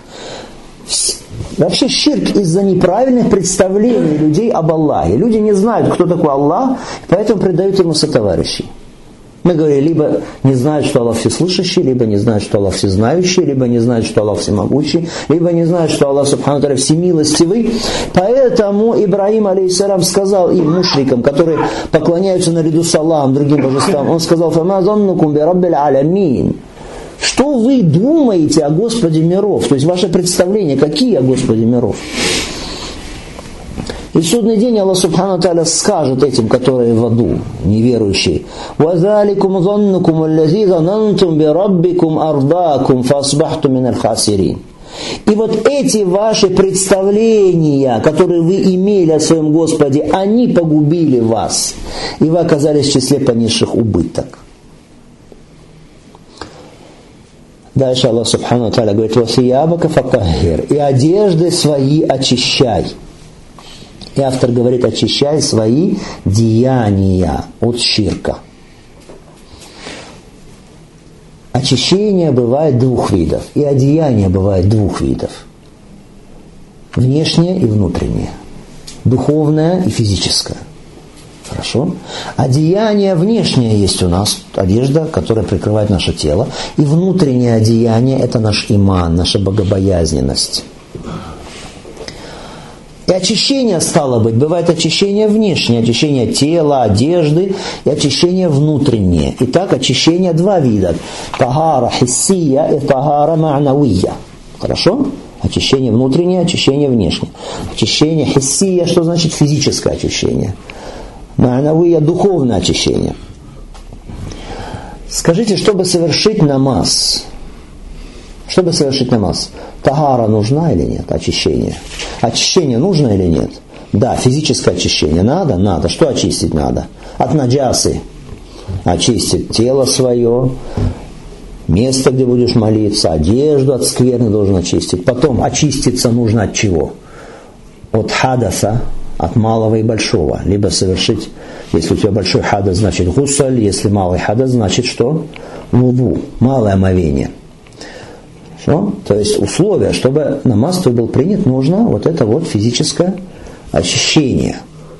Вообще ширк из-за неправильных представлений людей об Аллахе. Люди не знают, кто такой Аллах, поэтому предают ему сотоварищей. Мы говорили, либо не знают, что Аллах всеслышащий, либо не знают, что Аллах всезнающий, либо не знают, что Аллах всемогущий, либо не знают, что Аллах Субхану ва Тааля всемилостивый. Поэтому Ибрахим, алейхиссалям, сказал им, мушрикам, которые поклоняются наряду с Аллахом, другим божествам, он сказал: «Фама заннукум би раббил алямин». Что вы думаете о Господе миров? То есть ваше представление, какие о Господе миров? И в судный день Аллах Субхану Тааля скажет этим, которые в аду, неверующие: «Вазаликум заннукум аллази занантум бираббикум ардакум фасбахту миналь хасирин». И вот эти ваши представления, которые вы имели о своем Господе, они погубили вас, и вы оказались в числе понесших убыток. Дальше Аллах Субхану Тааля говорит: «Васиябака фатаххир», и одежды свои очищай. И автор говорит: очищай свои деяния от ширка. Очищение бывает двух видов, и одеяние бывает двух видов. Внешнее и внутреннее. Духовное и физическое. Хорошо? Одеяние внешнее есть у нас, одежда, которая прикрывает наше тело. И внутреннее одеяние – это наш иман, наша богобоязненность. И очищение, стало быть, бывает очищение внешнее, очищение тела, одежды, и очищение внутреннее. Итак, очищение два вида. Тагара хиссия и тагара ма'навия. Хорошо? Очищение внутреннее, очищение внешнее. Очищение хиссия, что значит физическое очищение? Ма'навия – духовное очищение. Скажите, чтобы совершить намаз, тагара нужна или нет? Очищение. Очищение нужно или нет? Да, физическое очищение надо. Что очистить надо? От наджасы. Очистить тело свое, место, где будешь молиться, одежду от скверны должен очистить. Потом очиститься нужно от чего? От хадаса, от малого и большого. Либо совершить, если у тебя большой хадас, значит гусаль, если малый хадас, значит что? Вуду, малое омовение. То есть условия, чтобы намаз твой был принят, нужно вот это вот физическое очищение.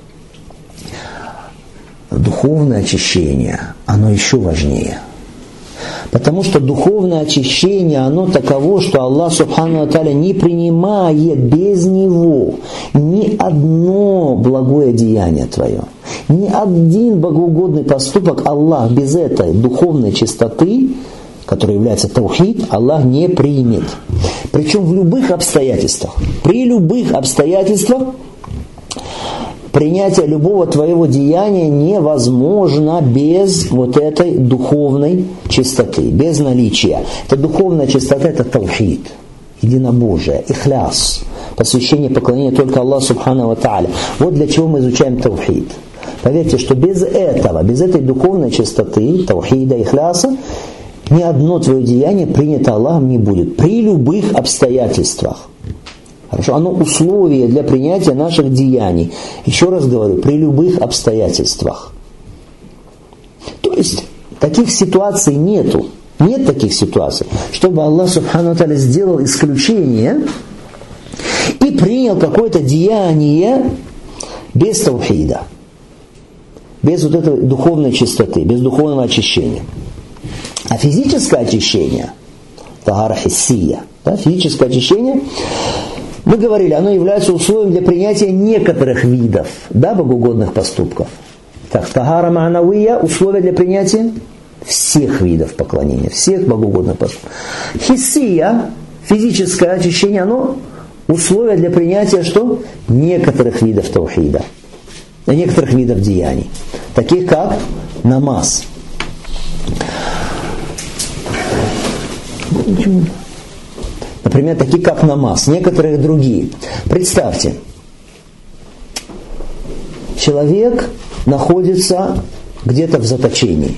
Духовное очищение, оно еще важнее. Потому что духовное очищение, оно таково, что Аллах Субхану ва Тааля не принимает без него ни одно благое деяние твое. Ни один богоугодный поступок Аллах без этой духовной чистоты, который является таухид, Аллах не примет. Причем в любых обстоятельствах. При любых обстоятельствах принятие любого твоего деяния невозможно без вот этой духовной чистоты, без наличия. Эта духовная чистота – это таухид, единобожие, ихляс, посвящение поклонения только Аллаху Субхану ва Тааля. Вот для чего мы изучаем таухид. Поверьте, что без этого, без этой духовной чистоты, таухида, ихляса, ни одно твое деяние принято Аллахом не будет. При любых обстоятельствах. Хорошо? Оно условие для принятия наших деяний. Еще раз говорю, при любых обстоятельствах. То есть, таких ситуаций нету. Нет таких ситуаций, чтобы Аллах Субхану ва Тааля сделал исключение и принял какое-то деяние без таухида. Без вот этой духовной чистоты, без духовного очищения. А физическое очищение, тагара хиссия, физическое очищение, мы говорили, оно является условием для принятия некоторых видов богоугодных поступков. Так, тагара ма'навия – условие для принятия всех видов поклонения, всех богоугодных поступков. Хиссия, физическое очищение, оно условие для принятия что? Некоторых видов таухида, некоторых видов деяний, таких как намаз. Например, такие как намаз, некоторые другие. Представьте, человек находится где-то в заточении,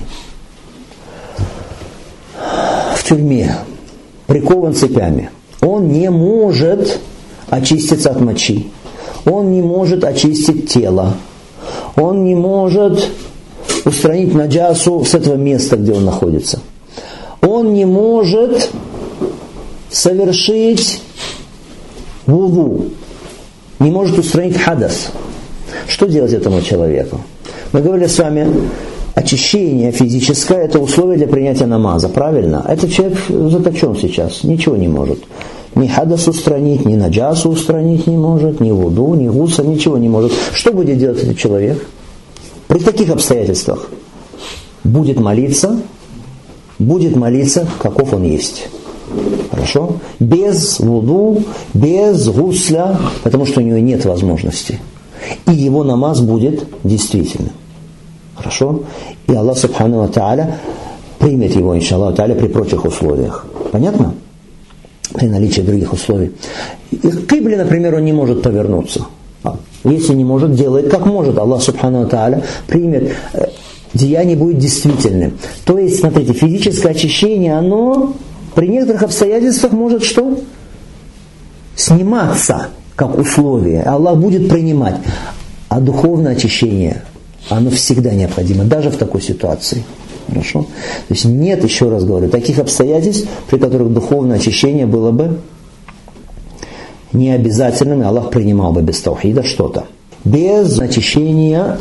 в тюрьме, прикован цепями. Он не может очиститься от мочи, он не может очистить тело, он не может устранить наджасу с этого места, где он находится. Он не может совершить вуду, не может устранить хадас. Что делать этому человеку? Мы говорили с вами, очищение физическое – это условие для принятия намаза, правильно? Этот человек заточен сейчас, ничего не может. Ни хадас устранить, ни наджасу устранить не может, ни вуду, ни гуса, ничего не может. Что будет делать этот человек? При таких обстоятельствах будет молиться будет молиться, каков он есть. Хорошо? Без вуду, без гусля, потому что у него нет возможности. И его намаз будет действительным. Хорошо? И Аллах Субхану ва Тааля примет его, иншаллах Тааля, при прочих условиях. Понятно? При наличии других условий. И к кибле, например, он не может повернуться. Если не может, делает как может. Аллах Субхану ва Тааля примет. Деяние будет действительным. То есть, смотрите, физическое очищение, оно при некоторых обстоятельствах может что? Сниматься как условие. Аллах будет принимать. А духовное очищение, оно всегда необходимо, даже в такой ситуации. Хорошо? То есть нет, еще раз говорю, таких обстоятельств, при которых духовное очищение было бы необязательным, и Аллах принимал бы без таухида что-то. Без очищения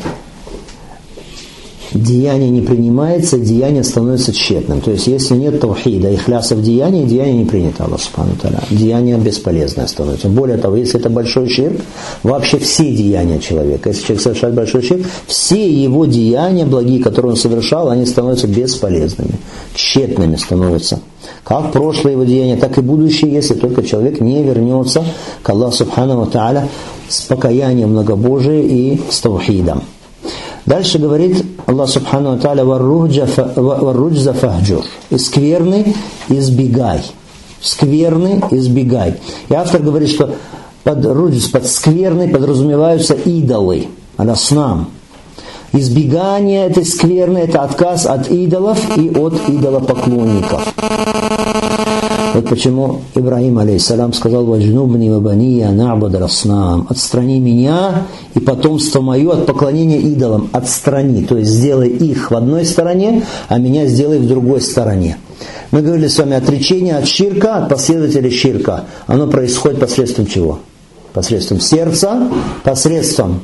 деяние не принимается, деяние становится тщетным. То есть, если нет таухида, ихляса в деянии, деяние не принято Аллах Субхану ва Тааля. Деяние бесполезное становится. Более того, если это большой ширк, вообще все деяния человека, если человек совершает большой ширк, все его деяния благие, которые он совершал, они становятся бесполезными, тщетными становятся. Как прошлые его деяния, так и будущие, если только человек не вернется к Аллаху Субхану ва Тааля с покаянием многобожия и с таухидом. Дальше говорит Аллах Субхану ва Тааля: «Варруджза фахджур». И скверны избегай. Скверны избегай. И автор говорит, что под руджз, под скверны подразумеваются идолы, аляснам. Избегание этой скверны – это отказ от идолов и от идолопоклонников. Вот почему Ибрахим, алейхиссалям, сказал: «Ваджнубни вабания на'буд раснам». «Отстрани меня и потомство мое от поклонения идолам». Отстрани, то есть сделай их в одной стороне, а меня сделай в другой стороне. Мы говорили с вами, отречение от ширка, от последователей ширка, оно происходит посредством чего? Посредством сердца, посредством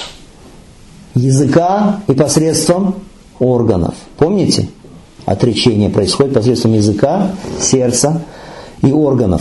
языка и посредством органов. Помните? Отречение происходит посредством языка, сердца и органов.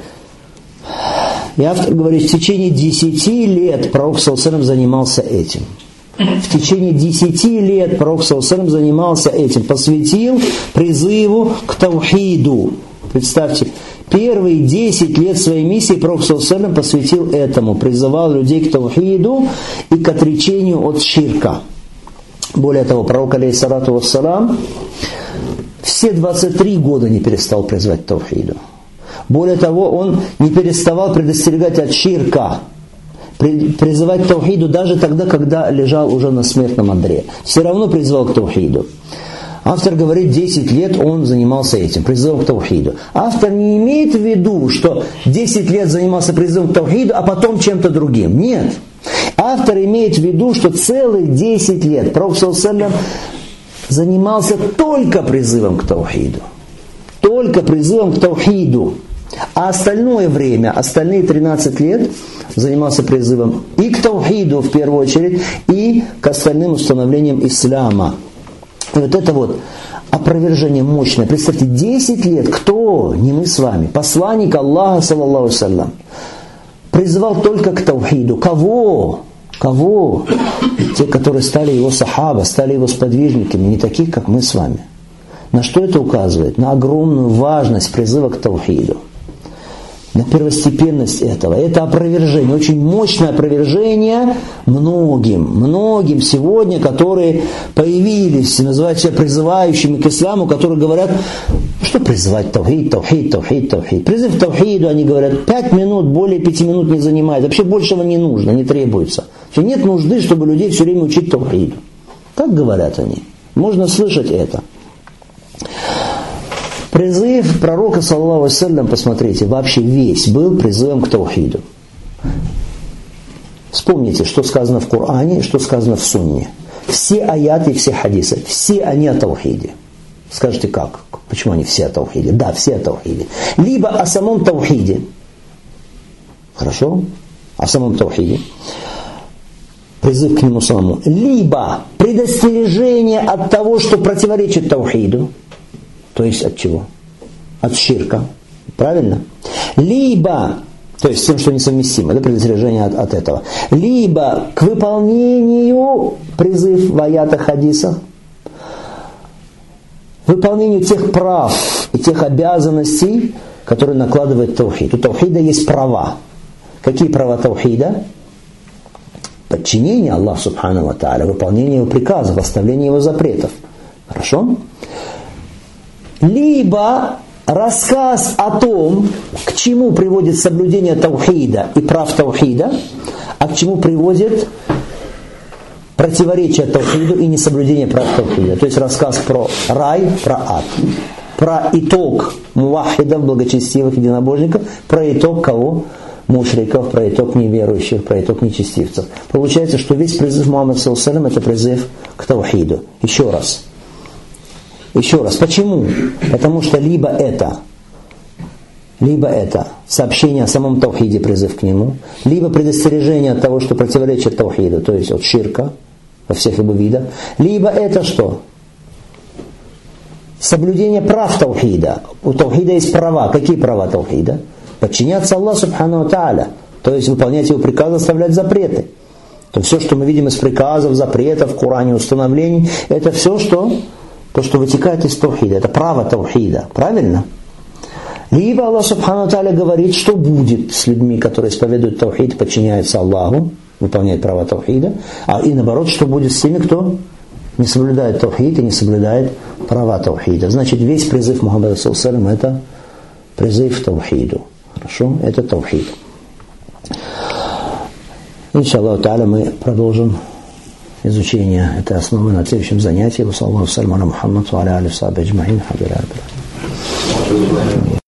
И автор говорит, в течение 10 лет пророк саллаллаху алейхи ва саллям занимался этим. В течение 10 лет пророк саллаллаху алейхи ва саллям занимался этим, посвятил призыву к таухиду. Представьте, первые 10 лет своей миссии пророк саллаллаху алейхи ва саллям посвятил этому, призывал людей к таухиду и к отречению от ширка. Более того, пророк алейхиссалату вассалам все 23 года не перестал призывать к таухиду. Более того, он не переставал предостерегать от ширка, призывать к таухиду даже тогда, когда лежал уже на смертном одре. Все равно призывал к таухиду. Автор говорит, 10 лет он занимался этим, призывом к таухиду. Автор не имеет в виду, что 10 лет занимался призывом к таухиду, а потом чем-то другим. Нет. Автор имеет в виду, что целых 10 лет пророк саллаллаху алейхи ва саллям занимался только призывом к таухиду. Только призывом к таухиду. А остальное время, остальные 13 лет занимался призывом и к таухиду в первую очередь, и к остальным установлениям ислама. И вот это вот опровержение мощное. Представьте, 10 лет, кто? Не мы с вами. Посланник Аллаха, саллаллаху алейхи ва саллям, призывал только к таухиду. Кого? Кого? Те, которые стали его сахаба, стали его сподвижниками, не таких, как мы с вами. На что это указывает? На огромную важность призыва к таухиду. На первостепенность этого. Это опровержение, очень мощное опровержение многим сегодня, которые появились, называют себя призывающими к исламу, которые говорят, что призывать таухид. Призыв к таухиду, они говорят, 5 минут, более 5 минут не занимает, вообще большего не нужно, не требуется. Нет нужды, чтобы людей все время учить таухиду. Так говорят они. Можно слышать это. Призыв пророка, саллаллаху алейхи ва саллям, посмотрите, вообще весь был призывом к таухиду. Вспомните, что сказано в Коране, что сказано в Сунне. Все аяты и все хадисы, все они о таухиде. Скажете, как? Почему они все о таухиде? Да, все о таухиде. Либо о самом таухиде. Хорошо? О самом таухиде. Призыв к нему самому. Либо предостережение от того, что противоречит таухиду. То есть от чего? От ширка. Правильно? Либо, то есть тем, что несовместимо, да, предостережение от этого. Либо к выполнению призыв в аятах, хадисах. выполнению тех прав и тех обязанностей, которые накладывает таухид. У таухида есть права. Какие права таухида? Подчинение Аллаху Субхану ва Тааля, выполнение его приказов, оставление его запретов. Хорошо? Либо рассказ о том, к чему приводит соблюдение таухида и прав таухида, а к чему приводит противоречие таухиду и несоблюдение прав таухида. То есть рассказ про рай, про ад. Про итог мувахидов, благочестивых единобожников, про итог кого? Мушриков, про итог неверующих, про итог нечестивцев. Получается, что весь призыв Мухаммада саллаллаху алейхи ва саллям это призыв к таухиду. Еще раз. Почему? Потому что либо это сообщение о самом таухиде, призыв к нему, либо предостережение от того, что противоречит таухиду, то есть от ширка во всех его видах, либо это что? Соблюдение прав таухида. У таухида есть права. Какие права таухида? Подчиняться Аллаху Субхану ва Тааля, то есть выполнять его приказы, оставлять запреты. То все, что мы видим из приказов, запретов, в Коране, установлений, это все, что вытекает из таухида. Это право таухида. Правильно? Либо Аллах Субхану ва Тааля говорит, что будет с людьми, которые исповедуют таухид, подчиняются Аллаху, выполняют права таухида, и наоборот, что будет с теми, кто не соблюдает таухид и не соблюдает права таухида. Значит, весь призыв Мухаммада саллаллаху алейхи ва саллям это призыв к таухиду. Хорошо? Это таухид. Иншаллаху та'аля мы продолжим изучение этой основы на следующем занятии. Саллаллаху алейхи ва саллям, Мухаммад ва аля алейхи ва сахбихи аджмаин.